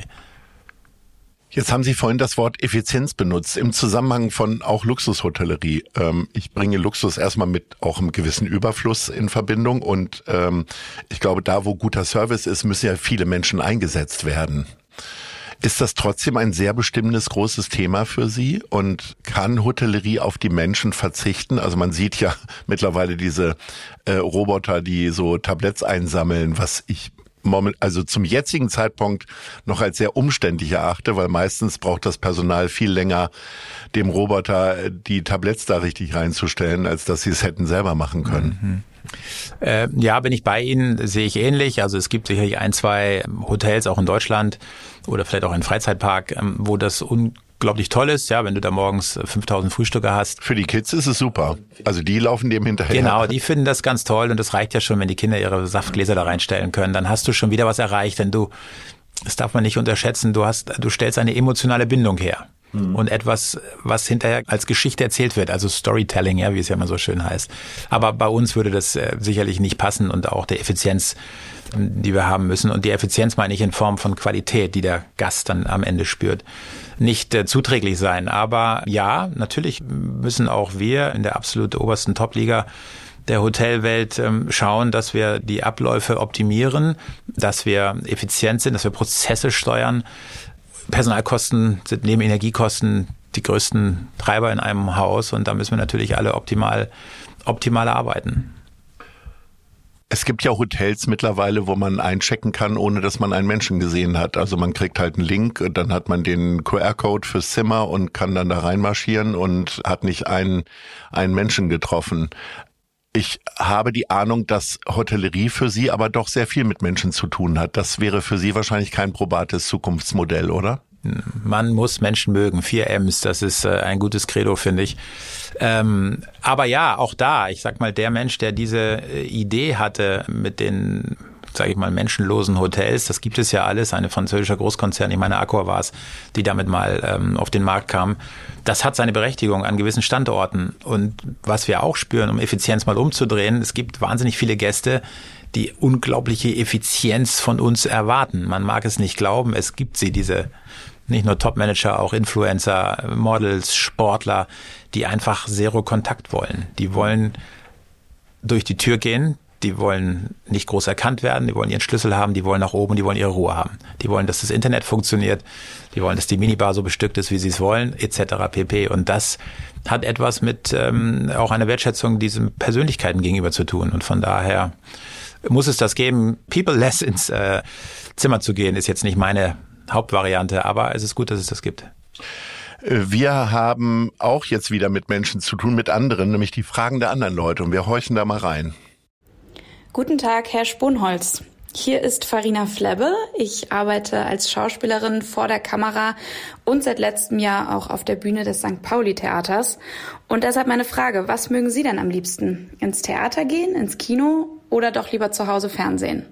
Jetzt haben Sie vorhin das Wort Effizienz benutzt, im Zusammenhang von auch Luxushotellerie. Ähm, ich bringe Luxus erstmal mit auch einem gewissen Überfluss in Verbindung und ähm, ich glaube, da wo guter Service ist, müssen ja viele Menschen eingesetzt werden. Ist das trotzdem ein sehr bestimmendes, großes Thema für Sie? Und kann Hotellerie auf die Menschen verzichten? Also man sieht ja mittlerweile diese äh, Roboter, die so Tabletts einsammeln, was ich moment, also zum jetzigen Zeitpunkt noch als sehr umständlich erachte, weil meistens braucht das Personal viel länger, dem Roboter die Tabletts da richtig reinzustellen, als dass sie es hätten selber machen können. Mhm. Äh, ja, bin ich bei Ihnen, sehe ich ähnlich. Also es gibt sicherlich ein, zwei Hotels auch in Deutschland oder vielleicht auch einen Freizeitpark, ähm, wo das unglaublich toll ist, ja, wenn du da morgens fünftausend Frühstücke hast. Für die Kids ist es super. Also die laufen dem hinterher. Genau, die finden das ganz toll und das reicht ja schon, wenn die Kinder ihre Saftgläser da reinstellen können. Dann hast du schon wieder was erreicht, denn du, das darf man nicht unterschätzen, du hast, du stellst eine emotionale Bindung her. Und etwas, was hinterher als Geschichte erzählt wird, also Storytelling, ja, wie es ja immer so schön heißt. Aber bei uns würde das äh, sicherlich nicht passen und auch der Effizienz, die wir haben müssen. Und die Effizienz meine ich in Form von Qualität, die der Gast dann am Ende spürt, nicht äh, zuträglich sein. Aber ja, natürlich müssen auch wir in der absolut obersten Top-Liga der Hotelwelt ähm, schauen, dass wir die Abläufe optimieren, dass wir effizient sind, dass wir Prozesse steuern. Personalkosten sind neben Energiekosten die größten Treiber in einem Haus und da müssen wir natürlich alle optimal, optimal arbeiten. Es gibt ja Hotels mittlerweile, wo man einchecken kann, ohne dass man einen Menschen gesehen hat. Also man kriegt halt einen Link, dann hat man den Q R-Code fürs Zimmer und kann dann da reinmarschieren und hat nicht einen, einen Menschen getroffen. Ich habe die Ahnung, dass Hotellerie für Sie aber doch sehr viel mit Menschen zu tun hat. Das wäre für Sie wahrscheinlich kein probates Zukunftsmodell, oder? Man muss Menschen mögen. Vier M's, das ist äh, ein gutes Credo, finde ich. Ähm, aber ja, auch da, ich sag mal, der Mensch, der diese äh, Idee hatte mit den, sage ich mal, menschenlosen Hotels, das gibt es ja alles, eine französische Großkonzern, ich meine Accor war es, die damit mal ähm, auf den Markt kam. Das hat seine Berechtigung an gewissen Standorten. Und was wir auch spüren, um Effizienz mal umzudrehen, es gibt wahnsinnig viele Gäste, die unglaubliche Effizienz von uns erwarten. Man mag es nicht glauben, es gibt sie, diese nicht nur Top-Manager, auch Influencer, Models, Sportler, die einfach Zero Kontakt wollen. Die wollen durch die Tür gehen, die wollen nicht groß erkannt werden, die wollen ihren Schlüssel haben, die wollen nach oben, die wollen ihre Ruhe haben. Die wollen, dass das Internet funktioniert, die wollen, dass die Minibar so bestückt ist, wie sie es wollen, et cetera pp. Und das hat etwas mit ähm, auch einer Wertschätzung diesen Persönlichkeiten gegenüber zu tun. Und von daher muss es das geben. People less ins äh, Zimmer zu gehen, ist jetzt nicht meine Hauptvariante, aber es ist gut, dass es das gibt. Wir haben auch jetzt wieder mit Menschen zu tun, mit anderen, nämlich die Fragen der anderen Leute. Und wir horchen da mal rein. Guten Tag, Herr Sponholz. Hier ist Farina Flebbe. Ich arbeite als Schauspielerin vor der Kamera und seit letztem Jahr auch auf der Bühne des Sankt Pauli Theaters. Und deshalb meine Frage, was mögen Sie denn am liebsten? Ins Theater gehen, ins Kino oder doch lieber zu Hause Fernsehen?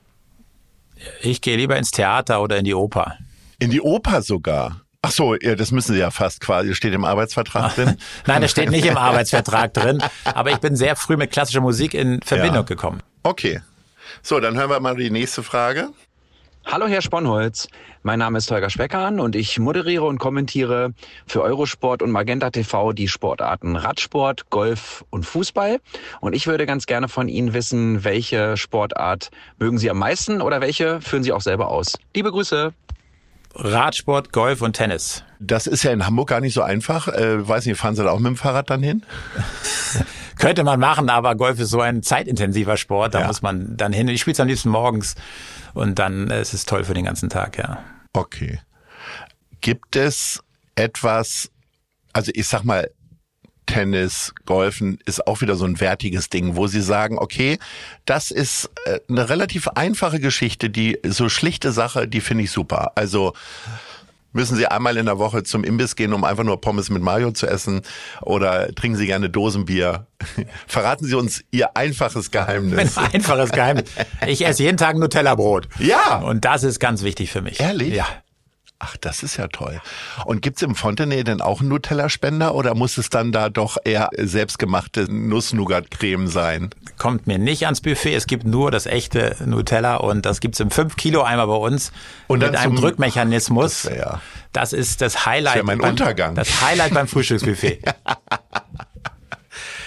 Ich gehe lieber ins Theater oder in die Oper. In die Oper sogar? Ach so, ja, das müssen Sie ja fast quasi, steht im Arbeitsvertrag drin. Nein, das steht nicht im Arbeitsvertrag drin, aber ich bin sehr früh mit klassischer Musik in Verbindung ja. gekommen. Okay, so, dann hören wir mal die nächste Frage. Hallo Herr Sponholz, mein Name ist Holger Speckhahn und ich moderiere und kommentiere für Eurosport und Magenta T V die Sportarten Radsport, Golf und Fußball. Und ich würde ganz gerne von Ihnen wissen, welche Sportart mögen Sie am meisten oder welche führen Sie auch selber aus? Liebe Grüße. Radsport, Golf und Tennis. Das ist ja in Hamburg gar nicht so einfach. Äh, weiß nicht, fahren Sie da auch mit dem Fahrrad dann hin? Könnte man machen, aber Golf ist so ein zeitintensiver Sport, da ja. muss man dann hin. Ich spiele es am liebsten morgens und dann ist es toll für den ganzen Tag, ja. Okay. Gibt es etwas, also ich sag mal, Tennis, Golfen ist auch wieder so ein wertiges Ding, wo Sie sagen, okay, das ist eine relativ einfache Geschichte, die so schlichte Sache, die finde ich super. Also müssen Sie einmal in der Woche zum Imbiss gehen, um einfach nur Pommes mit Mayo zu essen oder trinken Sie gerne Dosenbier? Verraten Sie uns Ihr einfaches Geheimnis. Mein einfaches Geheimnis. Ich esse jeden Tag ein Nutella-Brot. Ja. Und das ist ganz wichtig für mich. Ehrlich? Ja. Ach, das ist ja toll. Und gibt's im Fontenay denn auch einen Nutella-Spender oder muss es dann da doch eher selbstgemachte Nuss-Nougat-Creme sein? Kommt mir nicht ans Buffet. Es gibt nur das echte Nutella und das gibt's im fünf Kilo Eimer bei uns und mit einem zum Drückmechanismus. Das, ja. das ist das Highlight. Das ist ja mein beim, Untergang. Das Highlight beim Frühstücksbuffet.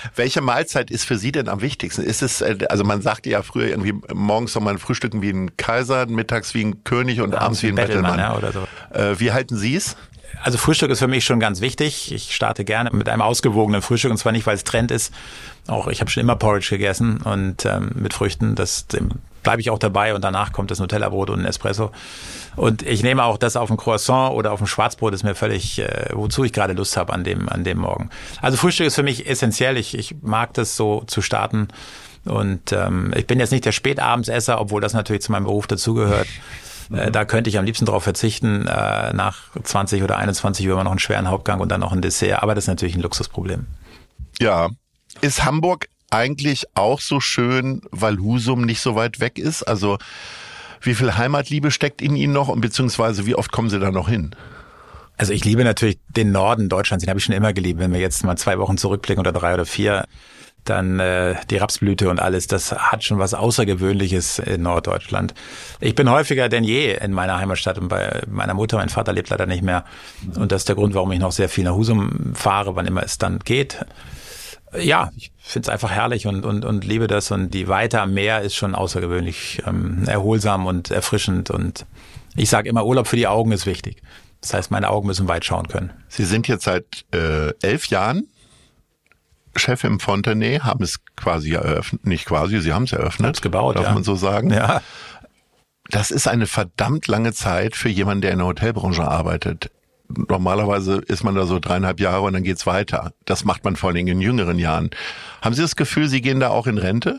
Welche Mahlzeit ist für Sie denn am wichtigsten? Ist es, also man sagte ja früher irgendwie, morgens soll man frühstücken wie ein Kaiser, mittags wie ein König und abends wie ein Bettelmann. Ja, oder so. Äh, wie halten Sie es? Also Frühstück ist für mich schon ganz wichtig. Ich starte gerne mit einem ausgewogenen Frühstück, und zwar nicht, weil es Trend ist. Auch ich habe schon immer Porridge gegessen und ähm, mit Früchten, das bleibe ich auch dabei, und danach kommt das Nutella-Brot und ein Espresso. Und ich nehme auch das auf ein Croissant oder auf ein Schwarzbrot, ist mir völlig, äh, wozu ich gerade Lust habe an dem an dem Morgen. Also Frühstück ist für mich essentiell. Ich, ich mag das so zu starten. Und ähm, ich bin jetzt nicht der Spätabendsesser, obwohl das natürlich zu meinem Beruf dazugehört. Da könnte ich am liebsten darauf verzichten, nach zwanzig oder einundzwanzig Uhr noch einen schweren Hauptgang und dann noch ein Dessert. Aber das ist natürlich ein Luxusproblem. Ja. Ist Hamburg eigentlich auch so schön, weil Husum nicht so weit weg ist? Also wie viel Heimatliebe steckt in Ihnen noch, und beziehungsweise wie oft kommen Sie da noch hin? Also ich liebe natürlich den Norden Deutschlands, den habe ich schon immer geliebt. Wenn wir jetzt mal zwei Wochen zurückblicken oder drei oder vier, dann äh, die Rapsblüte und alles, das hat schon was Außergewöhnliches in Norddeutschland. Ich bin häufiger denn je in meiner Heimatstadt und bei meiner Mutter. Mein Vater lebt leider nicht mehr, und das ist der Grund, warum ich noch sehr viel nach Husum fahre, wann immer es dann geht. Ja, ich finde es einfach herrlich und und und liebe das, und die Weite am Meer ist schon außergewöhnlich ähm, erholsam und erfrischend, und ich sage immer, Urlaub für die Augen ist wichtig. Das heißt, meine Augen müssen weit schauen können. Sie sind jetzt seit äh, elf Jahren Chef im Fontenay, haben es quasi eröffnet, nicht quasi, Sie haben es eröffnet. Hab's gebaut, darf ja. man so sagen. Ja. Das ist eine verdammt lange Zeit für jemanden, der in der Hotelbranche arbeitet. Normalerweise ist man da so dreieinhalb Jahre und dann geht's weiter. Das macht man vor allen Dingen in jüngeren Jahren. Haben Sie das Gefühl, Sie gehen da auch in Rente?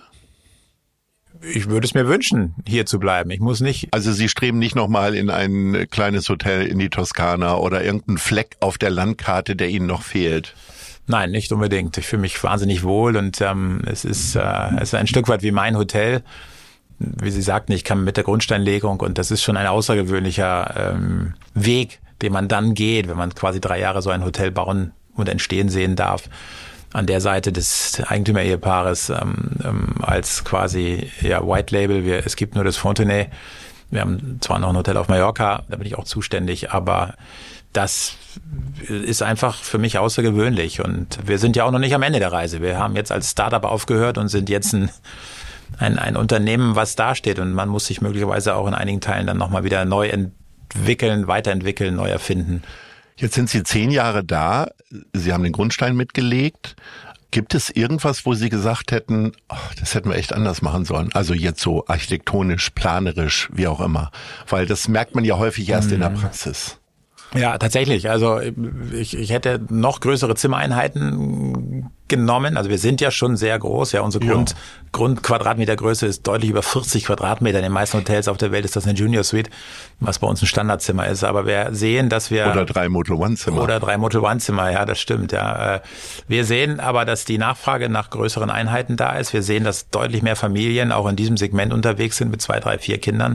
Ich würde es mir wünschen, hier zu bleiben. Ich muss nicht. Also Sie streben nicht nochmal in ein kleines Hotel in die Toskana oder irgendeinen Fleck auf der Landkarte, der Ihnen noch fehlt? Nein, nicht unbedingt. Ich fühle mich wahnsinnig wohl, und ähm, es ist äh, es ist ein Stück weit wie mein Hotel. Wie Sie sagten, ich kam mit der Grundsteinlegung, und das ist schon ein außergewöhnlicher ähm, Weg, den man dann geht, wenn man quasi drei Jahre so ein Hotel bauen und entstehen sehen darf. An der Seite des Eigentümer-Ehepaares ähm, ähm, als quasi ja White Label. Wir, es gibt nur das Fontenay. Wir haben zwar noch ein Hotel auf Mallorca, da bin ich auch zuständig, aber das ist einfach für mich außergewöhnlich, und wir sind ja auch noch nicht am Ende der Reise. Wir haben jetzt als Startup aufgehört und sind jetzt ein, ein, ein Unternehmen, was dasteht, und man muss sich möglicherweise auch in einigen Teilen dann nochmal wieder neu entwickeln, weiterentwickeln, neu erfinden. Jetzt sind Sie zehn Jahre da, Sie haben den Grundstein mitgelegt. Gibt es irgendwas, wo Sie gesagt hätten, oh, das hätten wir echt anders machen sollen? Also jetzt so architektonisch, planerisch, wie auch immer. Weil das merkt man ja häufig erst hm. in der Praxis. Ja, tatsächlich. Also ich, ich hätte noch größere Zimmereinheiten genommen. Also wir sind ja schon sehr groß. Ja, unsere Grund, ja. Grundquadratmetergröße ist deutlich über vierzig Quadratmeter. In den meisten Hotels auf der Welt ist das eine Junior Suite, was bei uns ein Standardzimmer ist. Aber wir sehen, dass wir... Oder drei Motel-One-Zimmer. Oder drei Motel-One-Zimmer, ja, das stimmt. Ja, wir sehen aber, dass die Nachfrage nach größeren Einheiten da ist. Wir sehen, dass deutlich mehr Familien auch in diesem Segment unterwegs sind mit zwei, drei, vier Kindern.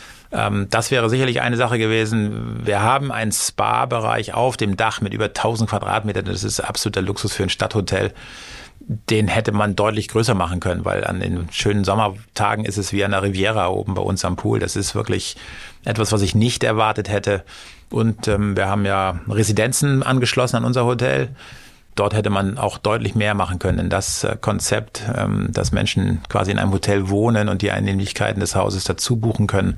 Das wäre sicherlich eine Sache gewesen. Wir haben einen Spa-Bereich auf dem Dach mit über tausend Quadratmetern. Das ist absoluter Luxus für ein Stadthotel. Den hätte man deutlich größer machen können, weil an den schönen Sommertagen ist es wie an der Riviera oben bei uns am Pool. Das ist wirklich etwas, was ich nicht erwartet hätte. Und ähm, wir haben ja Residenzen angeschlossen an unser Hotel. Dort hätte man auch deutlich mehr machen können in das äh, Konzept, ähm, dass Menschen quasi in einem Hotel wohnen und die Annehmlichkeiten des Hauses dazu buchen können.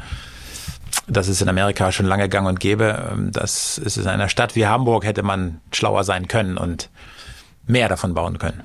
Das ist in Amerika schon lange gang und gäbe. Das ist in einer Stadt wie Hamburg, hätte man schlauer sein können und mehr davon bauen können.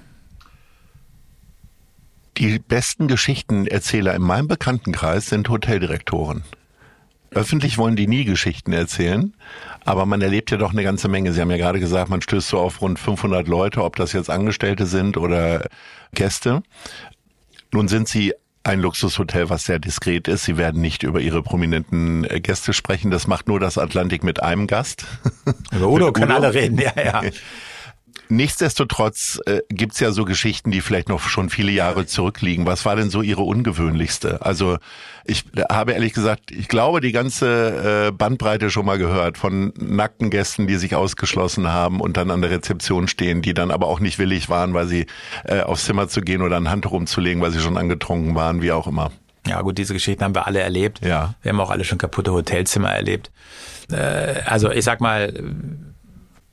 Die besten Geschichtenerzähler in meinem Bekanntenkreis sind Hoteldirektoren. Öffentlich wollen die nie Geschichten erzählen, aber man erlebt ja doch eine ganze Menge. Sie haben ja gerade gesagt, man stößt so auf rund fünfhundert Leute, ob das jetzt Angestellte sind oder Gäste. Nun sind Sie ein Luxushotel, was sehr diskret ist. Sie werden nicht über Ihre prominenten Gäste sprechen. Das macht nur das Atlantik mit einem Gast. Über Udo können alle reden, ja, ja. Nichtsdestotrotz äh, gibt's ja so Geschichten, die vielleicht noch schon viele Jahre zurückliegen. Was war denn so Ihre ungewöhnlichste? Also ich habe ehrlich gesagt, ich glaube, die ganze äh, Bandbreite schon mal gehört von nackten Gästen, die sich ausgeschlossen haben und dann an der Rezeption stehen, die dann aber auch nicht willig waren, weil sie äh, aufs Zimmer zu gehen oder ein Handtuch umzulegen, weil sie schon angetrunken waren, wie auch immer. Ja gut, diese Geschichten haben wir alle erlebt. Ja. Wir haben auch alle schon kaputte Hotelzimmer erlebt. Äh, also ich sag mal,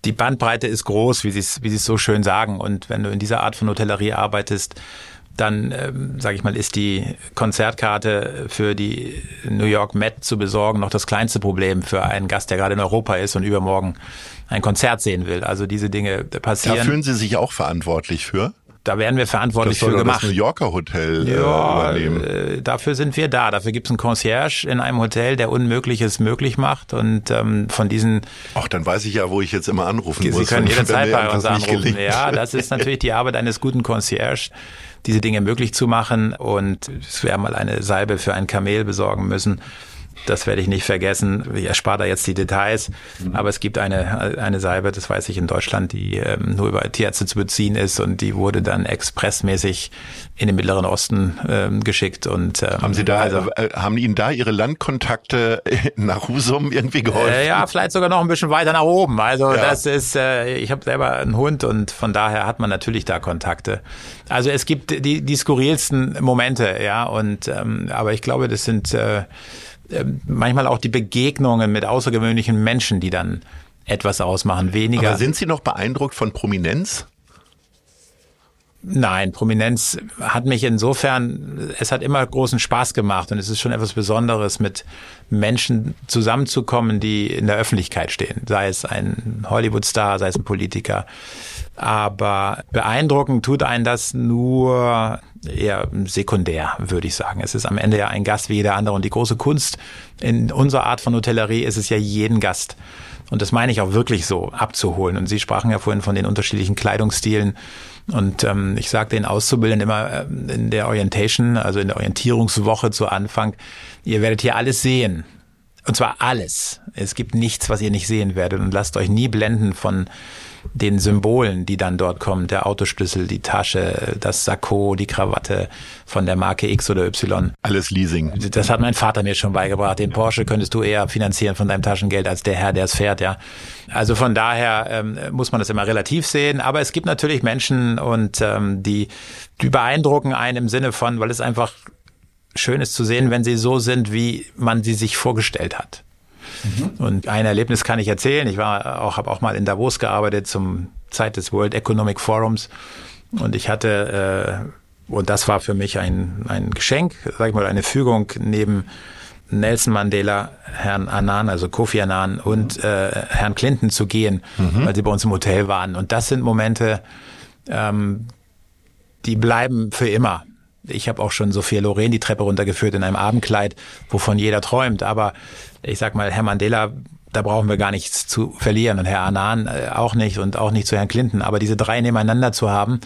die Bandbreite ist groß, wie Sie es wie Sie es so schön sagen. Und wenn du in dieser Art von Hotellerie arbeitest, dann, ähm, sage ich mal, ist die Konzertkarte für die New York Met zu besorgen noch das kleinste Problem für einen Gast, der gerade in Europa ist und übermorgen ein Konzert sehen will. Also diese Dinge passieren. Da fühlen Sie sich auch verantwortlich für? Da werden wir verantwortlich das soll für gemacht. Das New Yorker Hotel ja, äh, übernehmen. Äh, dafür sind wir da. Dafür gibt es einen Concierge in einem Hotel, der Unmögliches möglich macht. Und ähm, von diesen... Ach, dann weiß ich ja, wo ich jetzt immer anrufen Sie muss. Sie können jederzeit bei uns anrufen. Gelingt. Ja, das ist natürlich die Arbeit eines guten Concierge, diese Dinge möglich zu machen. Und es wäre mal eine Salbe für ein Kamel besorgen müssen. Das werde ich nicht vergessen. Ich erspare da jetzt die Details. Aber es gibt eine eine Salbe, das weiß ich in Deutschland, die ähm, nur über Tierärzte zu beziehen ist. Und die wurde dann expressmäßig in den Mittleren Osten ähm, geschickt. Und ähm, haben Sie da, also, äh, haben Ihnen da Ihre Landkontakte nach Husum irgendwie geholfen? Äh, ja, vielleicht sogar noch ein bisschen weiter nach oben. Also ja. das ist, äh, ich habe selber einen Hund und von daher hat man natürlich da Kontakte. Also es gibt die die skurrilsten Momente, ja. Und ähm, aber ich glaube, das sind äh, manchmal auch die Begegnungen mit außergewöhnlichen Menschen, die dann etwas ausmachen. Weniger. Aber sind Sie noch beeindruckt von Prominenz? Nein, Prominenz hat mich insofern, es hat immer großen Spaß gemacht und es ist schon etwas Besonderes, mit Menschen zusammenzukommen, die in der Öffentlichkeit stehen. Sei es ein Hollywood-Star, sei es ein Politiker. Aber beeindruckend tut einen das nur eher sekundär, würde ich sagen. Es ist am Ende ja ein Gast wie jeder andere und die große Kunst in unserer Art von Hotellerie ist es ja, jeden Gast, und das meine ich auch wirklich so, abzuholen. Und Sie sprachen ja vorhin von den unterschiedlichen Kleidungsstilen. Und ähm, ich sage den Auszubildenden immer äh, in der Orientation, also in der Orientierungswoche zu Anfang, ihr werdet hier alles sehen. Und zwar alles. Es gibt nichts, was ihr nicht sehen werdet. Und lasst euch nie blenden von den Symbolen, die dann dort kommen. Der Autoschlüssel, die Tasche, das Sakko, die Krawatte von der Marke X oder Y. Alles Leasing. Das hat mein Vater mir schon beigebracht. Den Porsche könntest du eher finanzieren von deinem Taschengeld als der Herr, der es fährt, ja. Also von daher ähm, muss man das immer relativ sehen. Aber es gibt natürlich Menschen und ähm, die, die beeindrucken einen im Sinne von, weil es einfach schön ist zu sehen, wenn sie so sind, wie man sie sich vorgestellt hat. Mhm. Und ein Erlebnis kann ich erzählen. Ich war auch, habe auch mal in Davos gearbeitet zum Zeit des World Economic Forums. Und ich hatte, äh, und das war für mich ein, ein Geschenk, sag ich mal, eine Fügung neben Nelson Mandela, Herrn Annan, also Kofi Annan und äh, Herrn Clinton zu gehen, mhm. weil sie bei uns im Hotel waren. Und das sind Momente, ähm, die bleiben für immer. Ich habe auch schon Sophia Loren die Treppe runtergeführt in einem Abendkleid, wovon jeder träumt. Aber ich sag mal, Herr Mandela, da brauchen wir gar nichts zu verlieren. Und Herr Annan auch nicht und auch nicht zu Herrn Clinton. Aber diese drei nebeneinander zu haben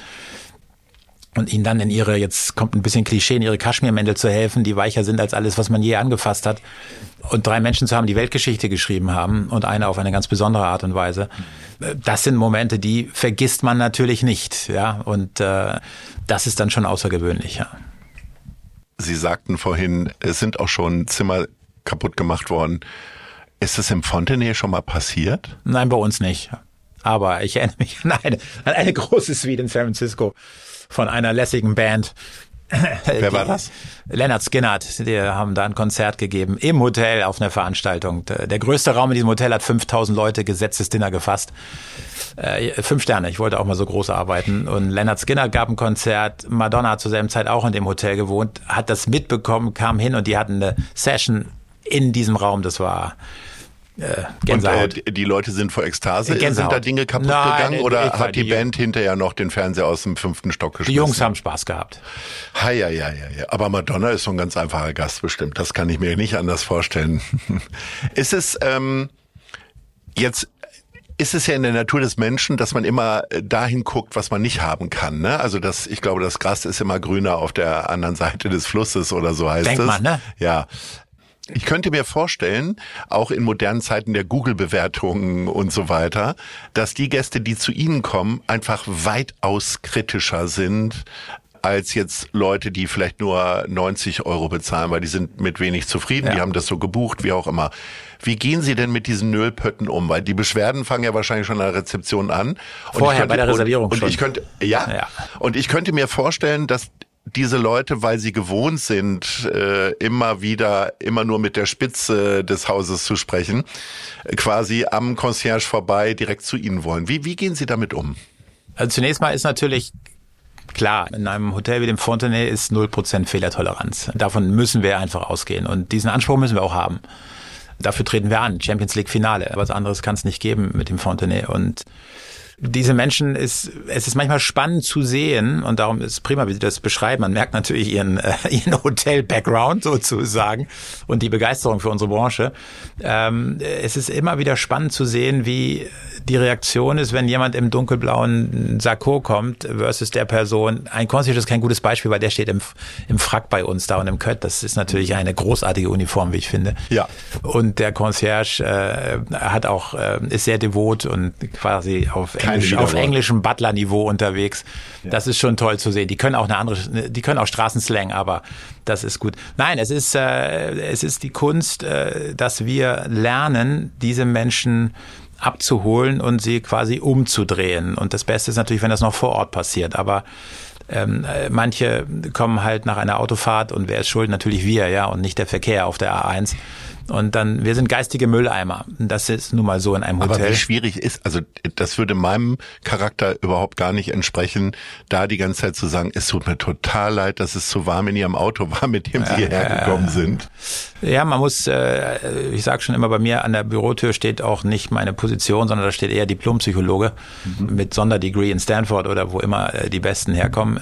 und ihnen dann in ihre, jetzt kommt ein bisschen Klischee, in ihre Kaschmirmäntel zu helfen, die weicher sind als alles, was man je angefasst hat. Und drei Menschen zu haben, die Weltgeschichte geschrieben haben und eine auf eine ganz besondere Art und Weise. Das sind Momente, die vergisst man natürlich nicht. Ja, und äh, das ist dann schon außergewöhnlich, ja. Sie sagten vorhin, es sind auch schon Zimmer kaputt gemacht worden. Ist es im Fontenay schon mal passiert? Nein, bei uns nicht. Aber ich erinnere mich an eine, an eine große Suite in San Francisco von einer lässigen Band. Wer war das? Lynyrd Skynyrd, die haben da ein Konzert gegeben im Hotel auf einer Veranstaltung. Der größte Raum in diesem Hotel hat fünftausend Leute, gesetztes Dinner gefasst. Äh, fünf Sterne, ich wollte auch mal so groß arbeiten. Und Lynyrd Skynyrd gab ein Konzert, Madonna hat zur selben Zeit auch in dem Hotel gewohnt, hat das mitbekommen, kam hin und die hatten eine Session in diesem Raum, das war äh, Gänsehaut. Und äh, die Leute sind vor Ekstase, Gänsehaut. Sind da Dinge kaputt Nein, gegangen oder ich, hat die, die Band hinterher noch den Fernseher aus dem fünften Stock geschmissen? Die Jungs haben Spaß gehabt. Ha, ja, ja, ja, ja. Aber Madonna ist so ein ganz einfacher Gast bestimmt, das kann ich mir nicht anders vorstellen. Ist es ähm, jetzt... Ist es ja in der Natur des Menschen, dass man immer dahin guckt, was man nicht haben kann, ne? Also das, ich glaube, das Gras ist immer grüner auf der anderen Seite des Flusses oder so heißt es. Denkt man, ne? Ja. Ich könnte mir vorstellen, auch in modernen Zeiten der Google-Bewertungen und so weiter, dass die Gäste, die zu Ihnen kommen, einfach weitaus kritischer sind als jetzt Leute, die vielleicht nur neunzig Euro bezahlen, weil die sind mit wenig zufrieden, ja. Die haben das so gebucht, wie auch immer. Wie gehen Sie denn mit diesen Nölpötten um? Weil die Beschwerden fangen ja wahrscheinlich schon an der Rezeption an. Und Vorher könnte, bei der Reservierung und, schon. Und ich könnte, ja, ja, und ich könnte mir vorstellen, dass diese Leute, weil sie gewohnt sind, äh, immer wieder, immer nur mit der Spitze des Hauses zu sprechen, quasi am Concierge vorbei direkt zu Ihnen wollen. Wie, wie gehen Sie damit um? Also zunächst mal ist natürlich klar, in einem Hotel wie dem Fontenay ist null Prozent Fehlertoleranz. Davon müssen wir einfach ausgehen und diesen Anspruch müssen wir auch haben. Dafür treten wir an, Champions League Finale. Was anderes kann es nicht geben mit dem Fontenay. Und diese Menschen ist, es ist manchmal spannend zu sehen und darum ist prima, wie Sie das beschreiben. Man merkt natürlich ihren, äh, ihren Hotel-Background sozusagen und die Begeisterung für unsere Branche. Ähm, es ist immer wieder spannend zu sehen, wie die Reaktion ist, wenn jemand im dunkelblauen Sakko kommt versus der Person. Ein Concierge ist kein gutes Beispiel, weil der steht im, im Frack bei uns da und im Kött. Das ist natürlich eine großartige Uniform, wie ich finde. Ja. Und der Concierge äh, hat auch, äh, ist sehr devot und quasi auf Englisch, auf englischem Butler-Niveau unterwegs. Ja. Das ist schon toll zu sehen. Die können auch eine andere, die können auch Straßenslang, aber das ist gut. Nein, es ist, äh, es ist die Kunst, äh, dass wir lernen, diese Menschen abzuholen und sie quasi umzudrehen. Und das Beste ist natürlich, wenn das noch vor Ort passiert. Aber ähm, manche kommen halt nach einer Autofahrt und wer ist schuld? Natürlich wir, ja, und nicht der Verkehr auf der A eins. Und dann, wir sind geistige Mülleimer. Das ist nun mal so in einem Hotel. Aber wie schwierig ist, also das würde meinem Charakter überhaupt gar nicht entsprechen, da die ganze Zeit zu sagen, es tut mir total leid, dass es zu warm in Ihrem Auto war, mit dem Sie hierher gekommen sind. Ja, man muss, äh, ich sage schon immer, bei mir an der Bürotür steht auch nicht meine Position, sondern da steht eher Diplompsychologe mhm. mit Sonderdegree in Stanford oder wo immer die Besten herkommen.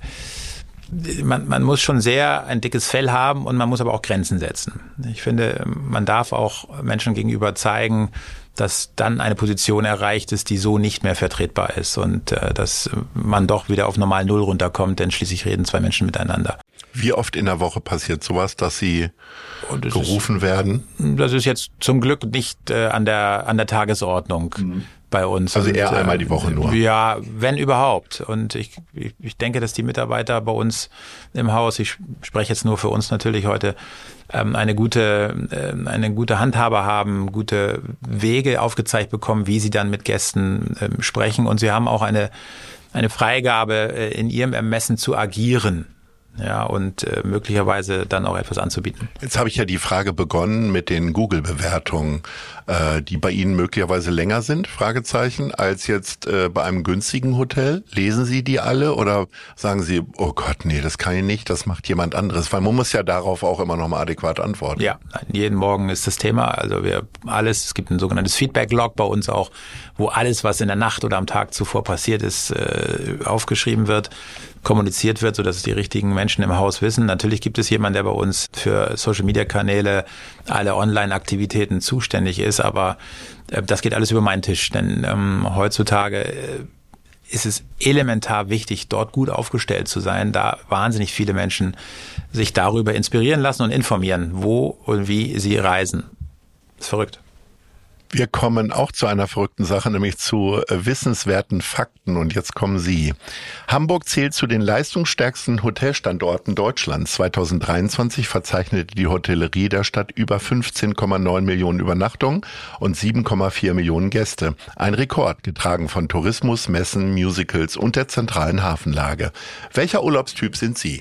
Man, man muss schon sehr ein dickes Fell haben und man muss aber auch Grenzen setzen. Ich finde, man darf auch Menschen gegenüber zeigen, dass dann eine Position erreicht ist, die so nicht mehr vertretbar ist und äh, dass man doch wieder auf normal Null runterkommt, denn schließlich reden zwei Menschen miteinander. Wie oft in der Woche passiert sowas, dass Sie gerufen ist, werden? Das ist jetzt zum Glück nicht äh, an der an der Tagesordnung. Mhm. Bei uns. Also eher und, äh, einmal die Woche nur. Ja, wenn überhaupt. Und ich, ich, ich denke, dass die Mitarbeiter bei uns im Haus, ich spreche jetzt nur für uns natürlich heute, ähm, eine gute, äh, eine gute Handhabe haben, gute Wege aufgezeigt bekommen, wie sie dann mit Gästen äh, sprechen. Und sie haben auch eine, eine Freigabe, äh, in ihrem Ermessen zu agieren. Ja, und äh, möglicherweise dann auch etwas anzubieten. Jetzt habe ich ja die Frage begonnen mit den Google-Bewertungen, äh, die bei Ihnen möglicherweise länger sind, Fragezeichen, als jetzt äh, bei einem günstigen Hotel. Lesen Sie die alle oder sagen Sie, oh Gott, nee, das kann ich nicht, das macht jemand anderes? Weil man muss ja darauf auch immer nochmal adäquat antworten. Ja, jeden Morgen ist das Thema. Also wir alles, es gibt ein sogenanntes Feedback-Log bei uns auch, wo alles, was in der Nacht oder am Tag zuvor passiert ist, äh, aufgeschrieben wird, kommuniziert wird, sodass es die richtigen Menschen im Haus wissen. Natürlich gibt es jemanden, der bei uns für Social-Media-Kanäle, alle Online-Aktivitäten zuständig ist, aber äh, das geht alles über meinen Tisch, denn ähm, heutzutage äh, ist es elementar wichtig, dort gut aufgestellt zu sein, da wahnsinnig viele Menschen sich darüber inspirieren lassen und informieren, wo und wie sie reisen. Das ist verrückt. Wir kommen auch zu einer verrückten Sache, nämlich zu äh, wissenswerten Fakten. Und jetzt kommen Sie. Hamburg zählt zu den leistungsstärksten Hotelstandorten Deutschlands. zweitausenddreiundzwanzig verzeichnete die Hotellerie der Stadt über fünfzehn Komma neun Millionen Übernachtungen und sieben Komma vier Millionen Gäste. Ein Rekord, getragen von Tourismus, Messen, Musicals und der zentralen Hafenlage. Welcher Urlaubstyp sind Sie?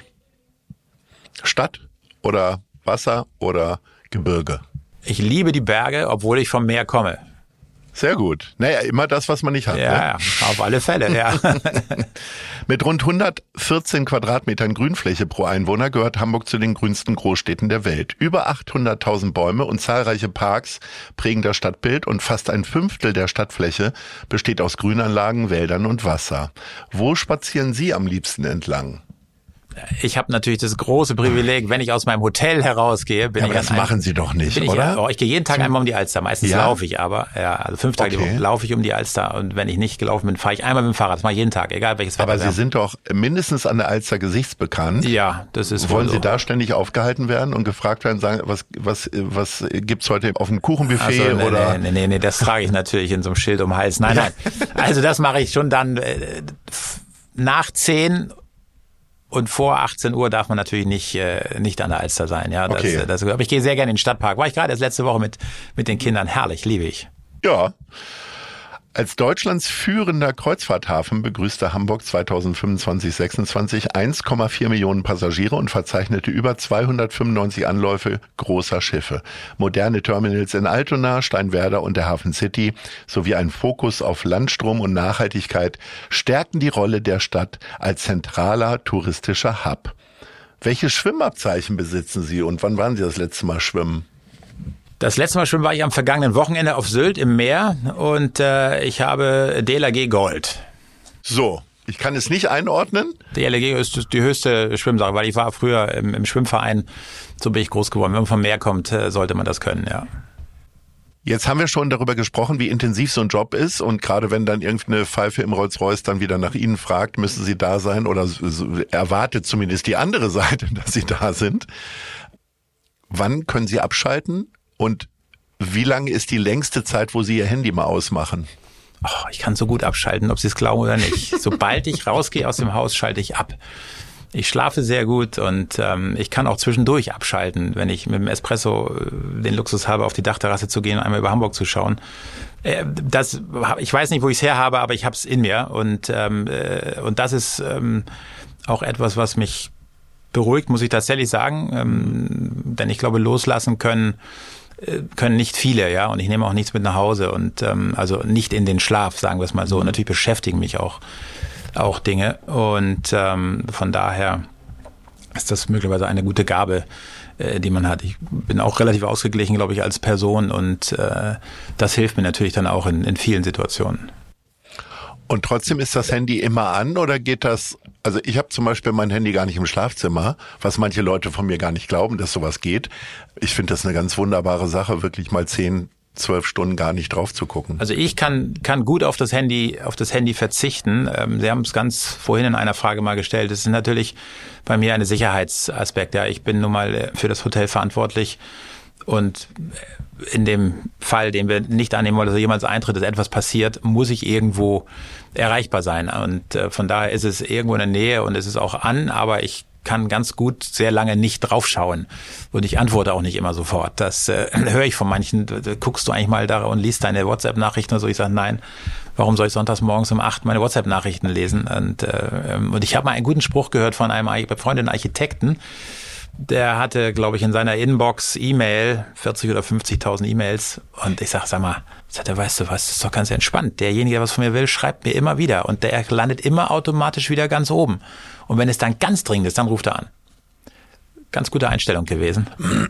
Stadt oder Wasser oder Gebirge? Ich liebe die Berge, obwohl ich vom Meer komme. Sehr gut. Naja, immer das, was man nicht hat. Ja, ne? Auf alle Fälle, ja. Mit rund hundertvierzehn Quadratmetern Grünfläche pro Einwohner gehört Hamburg zu den grünsten Großstädten der Welt. Über achthunderttausend Bäume und zahlreiche Parks prägen das Stadtbild und fast ein Fünftel der Stadtfläche besteht aus Grünanlagen, Wäldern und Wasser. Wo spazieren Sie am liebsten entlang? Ich habe natürlich das große Privileg, wenn ich aus meinem Hotel herausgehe, bin ja, ich aber das einem, machen Sie doch nicht, ich, oder? Oh, ich gehe jeden Tag einmal um die Alster. Meistens ja? laufe ich aber. Ja, also fünf Tage okay. die Woche laufe ich um die Alster. Und wenn ich nicht gelaufen bin, fahre ich einmal mit dem Fahrrad. Das mache ich jeden Tag, egal welches Wetter. Aber Sie sind doch mindestens an der Alster gesichtsbekannt. Ja, das ist Wollen wohl Sie so. da ständig aufgehalten werden und gefragt werden, sagen, was was was gibt's heute auf dem Kuchenbuffet? Also, nee, oder? Nee, nee, nee, das trage ich natürlich in so einem Schild um den Hals. Nein, nein. Also das mache ich schon dann äh, nach zehn. Und vor achtzehn Uhr darf man natürlich nicht äh, nicht an der Alster sein. Ja, das, okay. das, aber ich gehe sehr gerne in den Stadtpark. War ich gerade erst letzte Woche mit mit den Kindern. Herrlich, liebe ich. Ja. Als Deutschlands führender Kreuzfahrthafen begrüßte Hamburg zweitausendfünfundzwanzig sechsundzwanzig eins Komma vier Millionen Passagiere und verzeichnete über zweihundertfünfundneunzig Anläufe großer Schiffe. Moderne Terminals in Altona, Steinwerder und der Hafen City sowie ein Fokus auf Landstrom und Nachhaltigkeit stärken die Rolle der Stadt als zentraler touristischer Hub. Welche Schwimmabzeichen besitzen Sie und wann waren Sie das letzte Mal schwimmen? Das letzte Mal schwimmen war ich am vergangenen Wochenende auf Sylt im Meer und äh, ich habe D L R G Gold. So, ich kann es nicht einordnen. D L R G ist die höchste Schwimmsache, weil ich war früher im, im Schwimmverein, so bin ich groß geworden. Wenn man vom Meer kommt, sollte man das können, ja. Jetzt haben wir schon darüber gesprochen, wie intensiv so ein Job ist und gerade wenn dann irgendeine Pfeife im Rolls-Royce dann wieder nach Ihnen fragt, müssen Sie da sein oder erwartet zumindest die andere Seite, dass Sie da sind. Wann können Sie abschalten? Und wie lange ist die längste Zeit, wo Sie Ihr Handy mal ausmachen? Oh, ich kann so gut abschalten, ob Sie es glauben oder nicht. Sobald ich rausgehe aus dem Haus, schalte ich ab. Ich schlafe sehr gut und ähm, ich kann auch zwischendurch abschalten, wenn ich mit dem Espresso den Luxus habe, auf die Dachterrasse zu gehen und einmal über Hamburg zu schauen. Äh, das, ich weiß nicht, wo ich es her habe, aber ich habe es in mir. Und, ähm, äh, und das ist ähm, auch etwas, was mich beruhigt, muss ich tatsächlich sagen. Ähm, denn ich glaube, loslassen können können nicht viele, ja, und ich nehme auch nichts mit nach Hause und ähm, also nicht in den Schlaf, sagen wir es mal so. Und natürlich beschäftigen mich auch auch Dinge und ähm, von daher ist das möglicherweise eine gute Gabe, äh, die man hat. Ich bin auch relativ ausgeglichen, glaube ich, als Person und äh, das hilft mir natürlich dann auch in, in vielen Situationen. Und trotzdem ist das Handy immer an oder geht das, also ich habe zum Beispiel mein Handy gar nicht im Schlafzimmer, was manche Leute von mir gar nicht glauben, dass sowas geht. Ich finde das eine ganz wunderbare Sache, wirklich mal zehn, zwölf Stunden gar nicht drauf zu gucken. Also ich kann kann gut auf das Handy auf das Handy verzichten. Sie haben es ganz vorhin in einer Frage mal gestellt. Es ist natürlich bei mir ein Sicherheitsaspekt. Ja, ich bin nun mal für das Hotel verantwortlich. Und in dem Fall, den wir nicht annehmen wollen, dass er jemals eintritt, dass etwas passiert, muss ich irgendwo erreichbar sein. Und äh, von daher ist es irgendwo in der Nähe und es ist auch an, aber ich kann ganz gut sehr lange nicht draufschauen. Und ich antworte auch nicht immer sofort. Das äh, höre ich von manchen. Guckst du eigentlich mal da und liest deine WhatsApp-Nachrichten oder so? Ich sage, nein, warum soll ich sonntags morgens um acht meine WhatsApp-Nachrichten lesen? Und, äh, und ich habe mal einen guten Spruch gehört von einem befreundeten Architekten. Der hatte, glaube ich, in seiner Inbox E-Mail, vierzig oder fünfzigtausend E-Mails. Und ich sage, sag mal, sagt er, weißt du was, das ist doch ganz entspannt. Derjenige, der was von mir will, schreibt mir immer wieder. Und der landet immer automatisch wieder ganz oben. Und wenn es dann ganz dringend ist, dann ruft er an. Ganz gute Einstellung gewesen.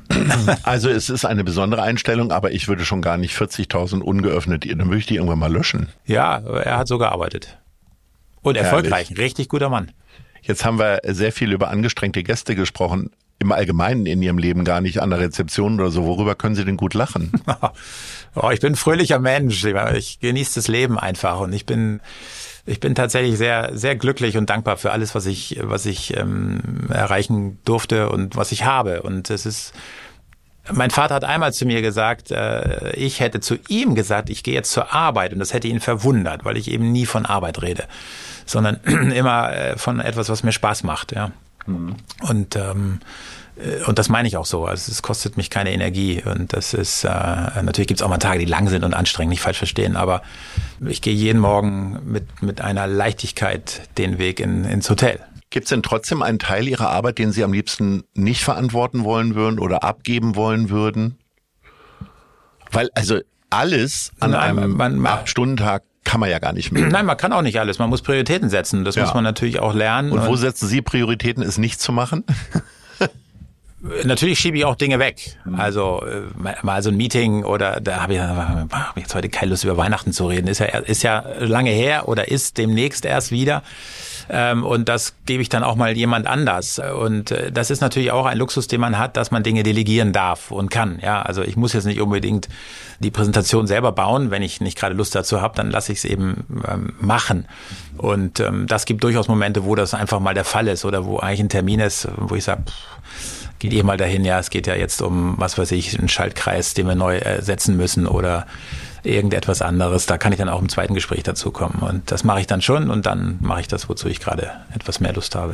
Also es ist eine besondere Einstellung, aber ich würde schon gar nicht vierzigtausend ungeöffnet, dann würde ich die irgendwann mal löschen. Ja, er hat so gearbeitet. Und erfolgreich, Herrlich. Richtig guter Mann. Jetzt haben wir sehr viel über angestrengte Gäste gesprochen. Im Allgemeinen in Ihrem Leben gar nicht an der Rezeption oder so. Worüber können Sie denn gut lachen? Oh, ich bin ein fröhlicher Mensch. Ich genieße das Leben einfach und ich bin, ich bin tatsächlich sehr, sehr glücklich und dankbar für alles, was ich, was ich ähm, erreichen durfte und was ich habe. Und es ist, mein Vater hat einmal zu mir gesagt, äh, ich hätte zu ihm gesagt, ich gehe jetzt zur Arbeit und das hätte ihn verwundert, weil ich eben nie von Arbeit rede, sondern immer äh, von etwas, was mir Spaß macht, ja. Und ähm, und das meine ich auch so. Also es kostet mich keine Energie und das ist äh, natürlich gibt es auch mal Tage, die lang sind und anstrengend, nicht falsch verstehen, aber ich gehe jeden Morgen mit mit einer Leichtigkeit den Weg in, ins Hotel. Gibt es denn trotzdem einen Teil Ihrer Arbeit, den Sie am liebsten nicht verantworten wollen würden oder abgeben wollen würden? Weil also alles an Nein, einem man, man, acht-Stunden-Tag kann man ja gar nicht mehr. Nein, man kann auch nicht alles. Man muss Prioritäten setzen. Das ja. muss man natürlich auch lernen. Und wo und setzen Sie Prioritäten, es nicht zu machen? Natürlich schiebe ich auch Dinge weg. Also mal so ein Meeting oder da habe ich, hab ich jetzt heute keine Lust über Weihnachten zu reden. Ist ja ist ja lange her oder ist demnächst erst wieder. Und das gebe ich dann auch mal jemand anders. Und das ist natürlich auch ein Luxus, den man hat, dass man Dinge delegieren darf und kann. Ja, also ich muss jetzt nicht unbedingt die Präsentation selber bauen. Wenn ich nicht gerade Lust dazu habe, dann lasse ich es eben ähm, machen. Und ähm, das gibt durchaus Momente, wo das einfach mal der Fall ist oder wo eigentlich ein Termin ist, wo ich sage, geht eh mal dahin. Ja, es geht ja jetzt um, was weiß ich, einen Schaltkreis, den wir neu äh, setzen müssen oder irgendetwas anderes, da kann ich dann auch im zweiten Gespräch dazu kommen. Und das mache ich dann schon und dann mache ich das, wozu ich gerade etwas mehr Lust habe.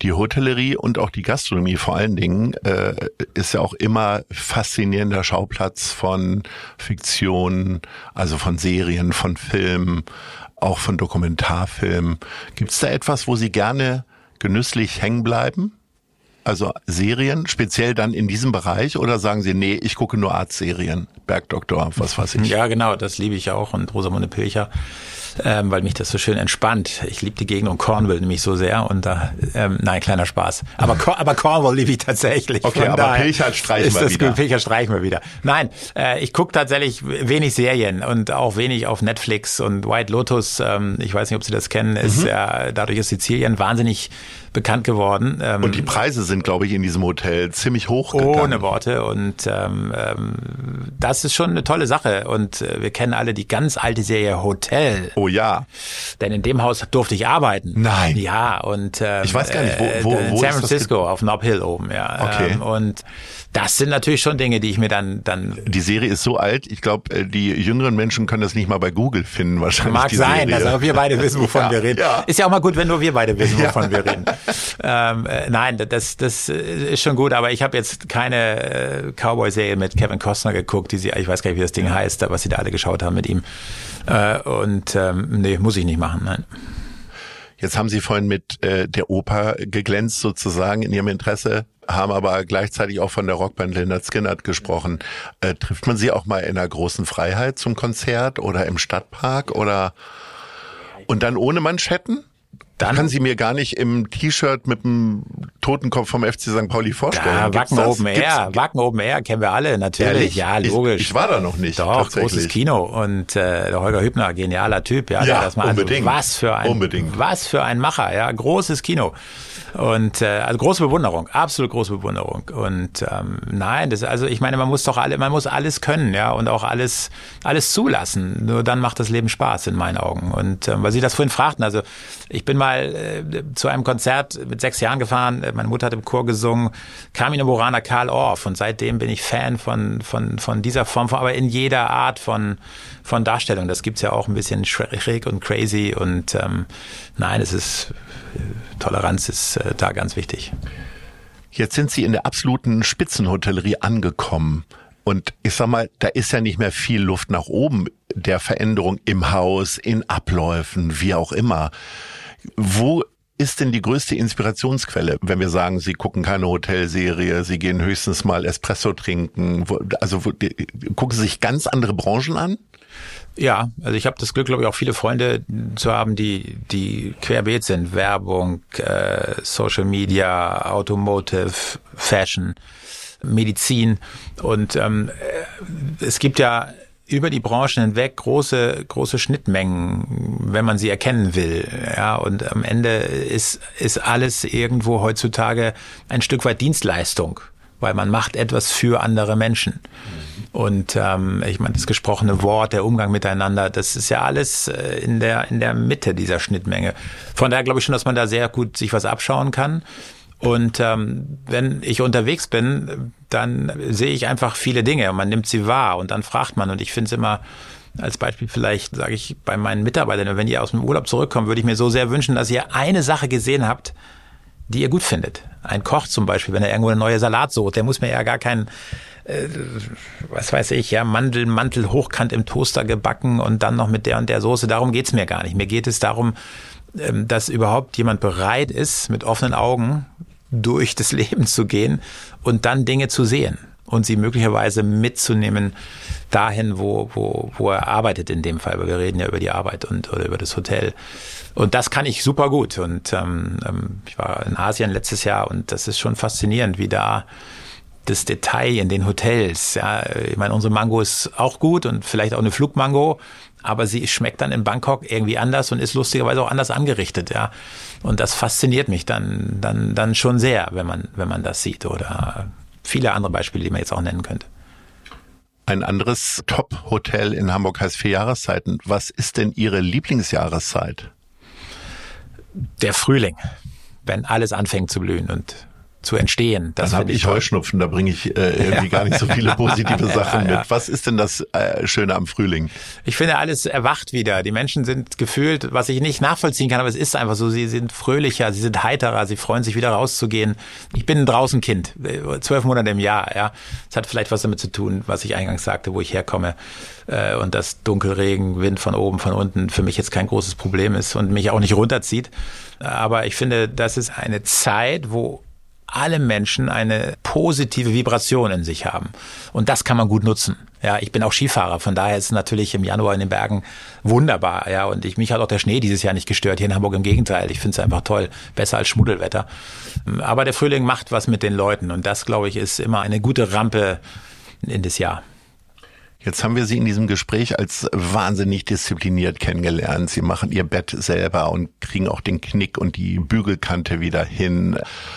Die Hotellerie und auch die Gastronomie vor allen Dingen äh, ist ja auch immer faszinierender Schauplatz von Fiktion, also von Serien, von Filmen, auch von Dokumentarfilmen. Gibt es da etwas, wo Sie gerne genüsslich hängen bleiben? Also Serien, speziell dann in diesem Bereich, oder sagen Sie, nee, ich gucke nur Arztserien, Bergdoktor, was weiß ich? Ja, genau, das liebe ich auch und Rosamunde Pilcher, ähm, weil mich das so schön entspannt. Ich liebe die Gegend um Cornwall nämlich so sehr und da, ähm, nein, kleiner Spaß. Aber, aber Cornwall liebe ich tatsächlich. Okay, Von aber Pilcher streichen wir wieder. Pilcher streichen wir wieder. Nein, äh, ich gucke tatsächlich wenig Serien und auch wenig auf Netflix und White Lotus, ähm, ich weiß nicht, ob Sie das kennen, ist mhm. ja, dadurch ist Sizilien wahnsinnig bekannt geworden. Ähm, und die Preise sind, glaube ich, in diesem Hotel ziemlich hoch gegangen. Ohne Worte. Und ähm, ähm, das ist schon eine tolle Sache. Und äh, wir kennen alle die ganz alte Serie Hotel. Oh ja. Denn in dem Haus durfte ich arbeiten. Nein. Ja, und ähm, ich weiß gar nicht, wo, wo, in wo San ist Francisco das? auf Nob Hill oben, ja. Okay. Ähm, und das sind natürlich schon Dinge, die ich mir dann dann. Die Serie ist so alt, ich glaube, die jüngeren Menschen können das nicht mal bei Google finden, wahrscheinlich. Mag die sein, Serie. dass auch wir beide wissen, wovon ja, wir reden. Ja. Ist ja auch mal gut, wenn nur wir beide wissen, wovon ja. wir reden. ähm, äh, nein, das das ist schon gut, aber ich habe jetzt keine äh, Cowboy-Serie mit Kevin Costner geguckt, die sie, ich weiß gar nicht, wie das Ding heißt, was sie da alle geschaut haben mit ihm. Äh, und ähm, nee, muss ich nicht machen, nein. Jetzt haben Sie vorhin mit äh, der Oper geglänzt sozusagen in Ihrem Interesse, haben aber gleichzeitig auch von der Rockband Lynyrd Skynyrd gesprochen. Äh, trifft man Sie auch mal in einer großen Freiheit zum Konzert oder im Stadtpark oder und dann ohne Manschetten? Dann kann sie mir gar nicht im T-Shirt mit dem Totenkopf vom F C Sankt Pauli vorstellen. Ja, Wacken Open Air, Wacken Open Air kennen wir alle, natürlich. Ehrlich? Ja, logisch. Ich, ich war da noch nicht. Doch, großes Kino und äh, der Holger Hübner, genialer Typ, ja, ja das mal unbedingt. Also, was für ein, unbedingt. was für ein Macher, ja, großes Kino. Und äh, also große Bewunderung, absolut große Bewunderung. Und ähm, nein, das also ich meine, man muss doch alle, man muss alles können, ja, und auch alles alles zulassen. Nur dann macht das Leben Spaß in meinen Augen. Und ähm, weil Sie das vorhin fragten, also ich bin mal äh, zu einem Konzert mit sechs Jahren gefahren. Meine Mutter hat im Chor gesungen, Carmina Burana, Karl Orff, und seitdem bin ich Fan von von von dieser Form, von, aber in jeder Art von von Darstellung. Das gibt's ja auch ein bisschen schräg und crazy und ähm, nein, es ist Toleranz ist äh, da ganz wichtig. Jetzt sind Sie in der absoluten Spitzenhotellerie angekommen. Und ich sag mal, da ist ja nicht mehr viel Luft nach oben der Veränderung im Haus, in Abläufen, wie auch immer. Wo ist denn die größte Inspirationsquelle, wenn wir sagen, Sie gucken keine Hotelserie, Sie gehen höchstens mal Espresso trinken? Wo, also wo, gucken Sie sich ganz andere Branchen an? Ja, also ich habe das Glück, glaube ich, auch viele Freunde zu haben, die die querbeet sind. Werbung, äh, Social Media, Automotive, Fashion, Medizin. Und ähm, es gibt ja über die Branchen hinweg große große Schnittmengen, wenn man sie erkennen will. Ja, und am Ende ist ist alles irgendwo heutzutage ein Stück weit Dienstleistung, weil man macht etwas für andere Menschen. Und ähm, ich meine, das gesprochene Wort, der Umgang miteinander, das ist ja alles äh, in der in der Mitte dieser Schnittmenge. Von daher glaube ich schon, dass man da sehr gut sich was abschauen kann. Und ähm, wenn ich unterwegs bin, dann sehe ich einfach viele Dinge und man nimmt sie wahr und dann fragt man. Und ich finde es immer, als Beispiel vielleicht, sage ich bei meinen Mitarbeitern, wenn ihr aus dem Urlaub zurückkommt, würde ich mir so sehr wünschen, dass ihr eine Sache gesehen habt, die ihr gut findet. Ein Koch zum Beispiel, wenn er irgendwo eine neue Salatsoße, der muss mir ja gar keinen, äh, was weiß ich, ja, Mandel, Mantel hochkant im Toaster gebacken und dann noch mit der und der Soße. Darum geht's mir gar nicht. Mir geht es darum, ähm, dass überhaupt jemand bereit ist, mit offenen Augen durch das Leben zu gehen und dann Dinge zu sehen und sie möglicherweise mitzunehmen dahin, wo, wo, wo er arbeitet in dem Fall. Weil wir reden ja über die Arbeit und oder über das Hotel. Und das kann ich super gut. Und ähm, ich war in Asien letztes Jahr und das ist schon faszinierend, wie da das Detail in den Hotels. Ja, ich meine, unsere Mango ist auch gut und vielleicht auch eine Flugmango, aber sie schmeckt dann in Bangkok irgendwie anders und ist lustigerweise auch anders angerichtet, ja. Und das fasziniert mich dann, dann, dann schon sehr, wenn man, wenn man das sieht. Oder viele andere Beispiele, die man jetzt auch nennen könnte. Ein anderes Top-Hotel in Hamburg heißt Vier Jahreszeiten. Was ist denn Ihre Lieblingsjahreszeit? Der Frühling, wenn alles anfängt zu blühen und zu entstehen. Das Dann habe ich toll. Heuschnupfen, da bringe ich äh, irgendwie gar nicht so viele positive Sachen ja. mit. Was ist denn das äh, Schöne am Frühling? Ich finde, alles erwacht wieder. Die Menschen sind gefühlt, was ich nicht nachvollziehen kann, aber es ist einfach so, sie sind fröhlicher, sie sind heiterer, sie freuen sich wieder rauszugehen. Ich bin ein Draußenkind, zwölf Monate im Jahr. Ja, es hat vielleicht was damit zu tun, was ich eingangs sagte, wo ich herkomme. Und das Dunkelregen, Wind von oben, von unten für mich jetzt kein großes Problem ist und mich auch nicht runterzieht. Aber ich finde, das ist eine Zeit, wo alle Menschen eine positive Vibration in sich haben. Und das kann man gut nutzen. Ja, ich bin auch Skifahrer, von daher ist es natürlich im Januar in den Bergen wunderbar. Ja, und ich, mich hat auch der Schnee dieses Jahr nicht gestört. Hier in Hamburg im Gegenteil. Ich finde es einfach toll. Besser als Schmuddelwetter. Aber der Frühling macht was mit den Leuten. Und das, glaube ich, ist immer eine gute Rampe in das Jahr. Jetzt haben wir Sie in diesem Gespräch als wahnsinnig diszipliniert kennengelernt. Sie machen Ihr Bett selber und kriegen auch den Knick und die Bügelkante wieder hin.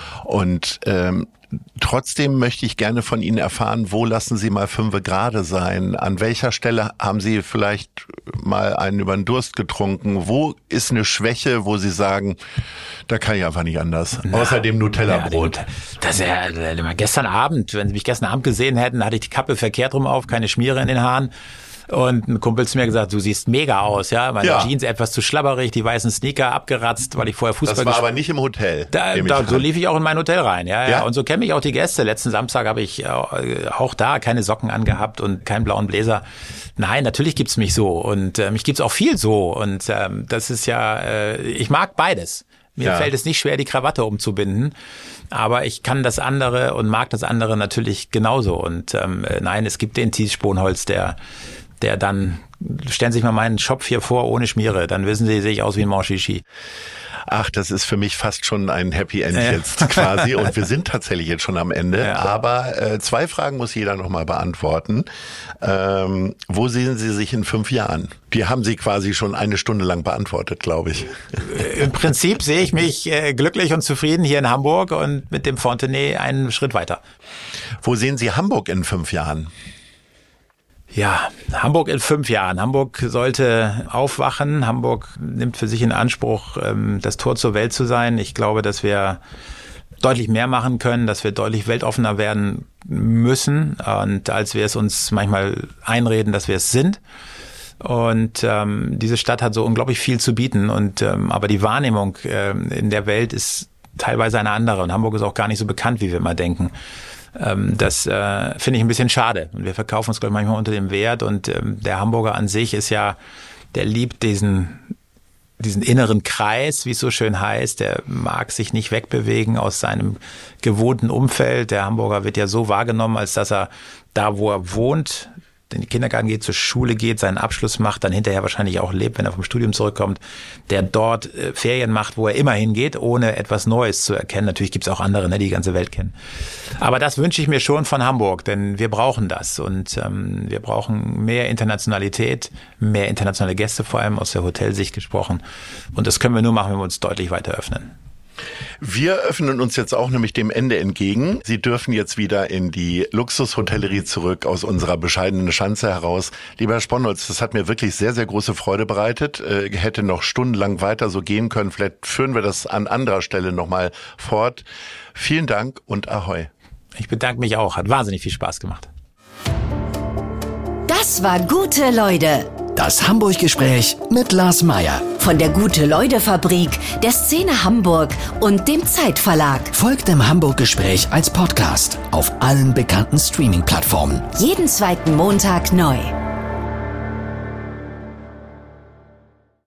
Und ähm, trotzdem möchte ich gerne von Ihnen erfahren, wo lassen Sie mal fünfe gerade sein? An welcher Stelle haben Sie vielleicht mal einen über den Durst getrunken? Wo ist eine Schwäche, wo Sie sagen, da kann ich einfach nicht anders? Na, außer dem Nutella-Brot. Ja, das ist ja, gestern Abend, wenn Sie mich gestern Abend gesehen hätten, hatte ich die Kappe verkehrt rum auf, keine Schmiere in den Haaren. Und ein Kumpel zu mir gesagt, du siehst mega aus, ja, meine ja. Jeans etwas zu schlabberig, die weißen Sneaker abgeratzt, weil ich vorher Fußball gespielt habe. Das war aber nicht im Hotel. Da, da, so lief ich auch in mein Hotel rein, ja, ja. ja. Und so kenne ich auch die Gäste. Letzten Samstag habe ich auch da keine Socken angehabt und keinen blauen Bläser. Nein, natürlich gibt's mich so und äh, mich gibt's auch viel so und ähm, das ist ja, äh, ich mag beides. Mir ja. fällt es nicht schwer, die Krawatte umzubinden, aber ich kann das andere und mag das andere natürlich genauso. Und ähm, nein, es gibt den Thies Sponholz, der der dann, stellen Sie sich mal meinen Schopf hier vor, ohne Schmiere, dann wissen Sie, sehe ich aus wie ein Manchichi. Ach, das ist für mich fast schon ein Happy End ja. jetzt quasi und wir sind tatsächlich jetzt schon am Ende, ja. aber äh, zwei Fragen muss jeder nochmal beantworten. Ähm, wo sehen Sie sich in fünf Jahren? Die haben Sie quasi schon eine Stunde lang beantwortet, glaube ich. Im Prinzip sehe ich mich äh, glücklich und zufrieden hier in Hamburg und mit dem Fontenay einen Schritt weiter. Wo sehen Sie Hamburg in fünf Jahren? Ja, Hamburg in fünf Jahren. Hamburg sollte aufwachen. Hamburg nimmt für sich in Anspruch, das Tor zur Welt zu sein. Ich glaube, dass wir deutlich mehr machen können, dass wir deutlich weltoffener werden müssen, und als wir es uns manchmal einreden, dass wir es sind. Und ähm, diese Stadt hat so unglaublich viel zu bieten. Und ähm, aber die Wahrnehmung ähm, in der Welt ist teilweise eine andere. Und Hamburg ist auch gar nicht so bekannt, wie wir immer denken. Das äh, finde ich ein bisschen schade. Und wir verkaufen uns, glaube ich, manchmal unter dem Wert. Und ähm, der Hamburger an sich ist ja, der liebt diesen diesen inneren Kreis, wie es so schön heißt. Der mag sich nicht wegbewegen aus seinem gewohnten Umfeld. Der Hamburger wird ja so wahrgenommen, als dass er da, wo er wohnt, in den Kindergarten geht, zur Schule geht, seinen Abschluss macht, dann hinterher wahrscheinlich auch lebt, wenn er vom Studium zurückkommt, der dort äh, Ferien macht, wo er immer hingeht, ohne etwas Neues zu erkennen. Natürlich gibt's auch andere, ne, die die ganze Welt kennen. Aber das wünsche ich mir schon von Hamburg, denn wir brauchen das und ähm, wir brauchen mehr Internationalität, mehr internationale Gäste, vor allem aus der Hotelsicht gesprochen. Und das können wir nur machen, wenn wir uns deutlich weiter öffnen. Wir öffnen uns jetzt auch nämlich dem Ende entgegen. Sie dürfen jetzt wieder in die Luxushotellerie zurück aus unserer bescheidenen Schanze heraus. Lieber Herr Sponholz, das hat mir wirklich sehr, sehr große Freude bereitet. Äh, hätte noch stundenlang weiter so gehen können. Vielleicht führen wir das an anderer Stelle nochmal fort. Vielen Dank und Ahoi. Ich bedanke mich auch. Hat wahnsinnig viel Spaß gemacht. Das war Gute Leute. Das Hamburg-Gespräch mit Lars Meier. Von der Gute-Leute-Fabrik, der Szene Hamburg und dem Zeitverlag. Folgt dem Hamburg-Gespräch als Podcast auf allen bekannten Streaming-Plattformen. Jeden zweiten Montag neu.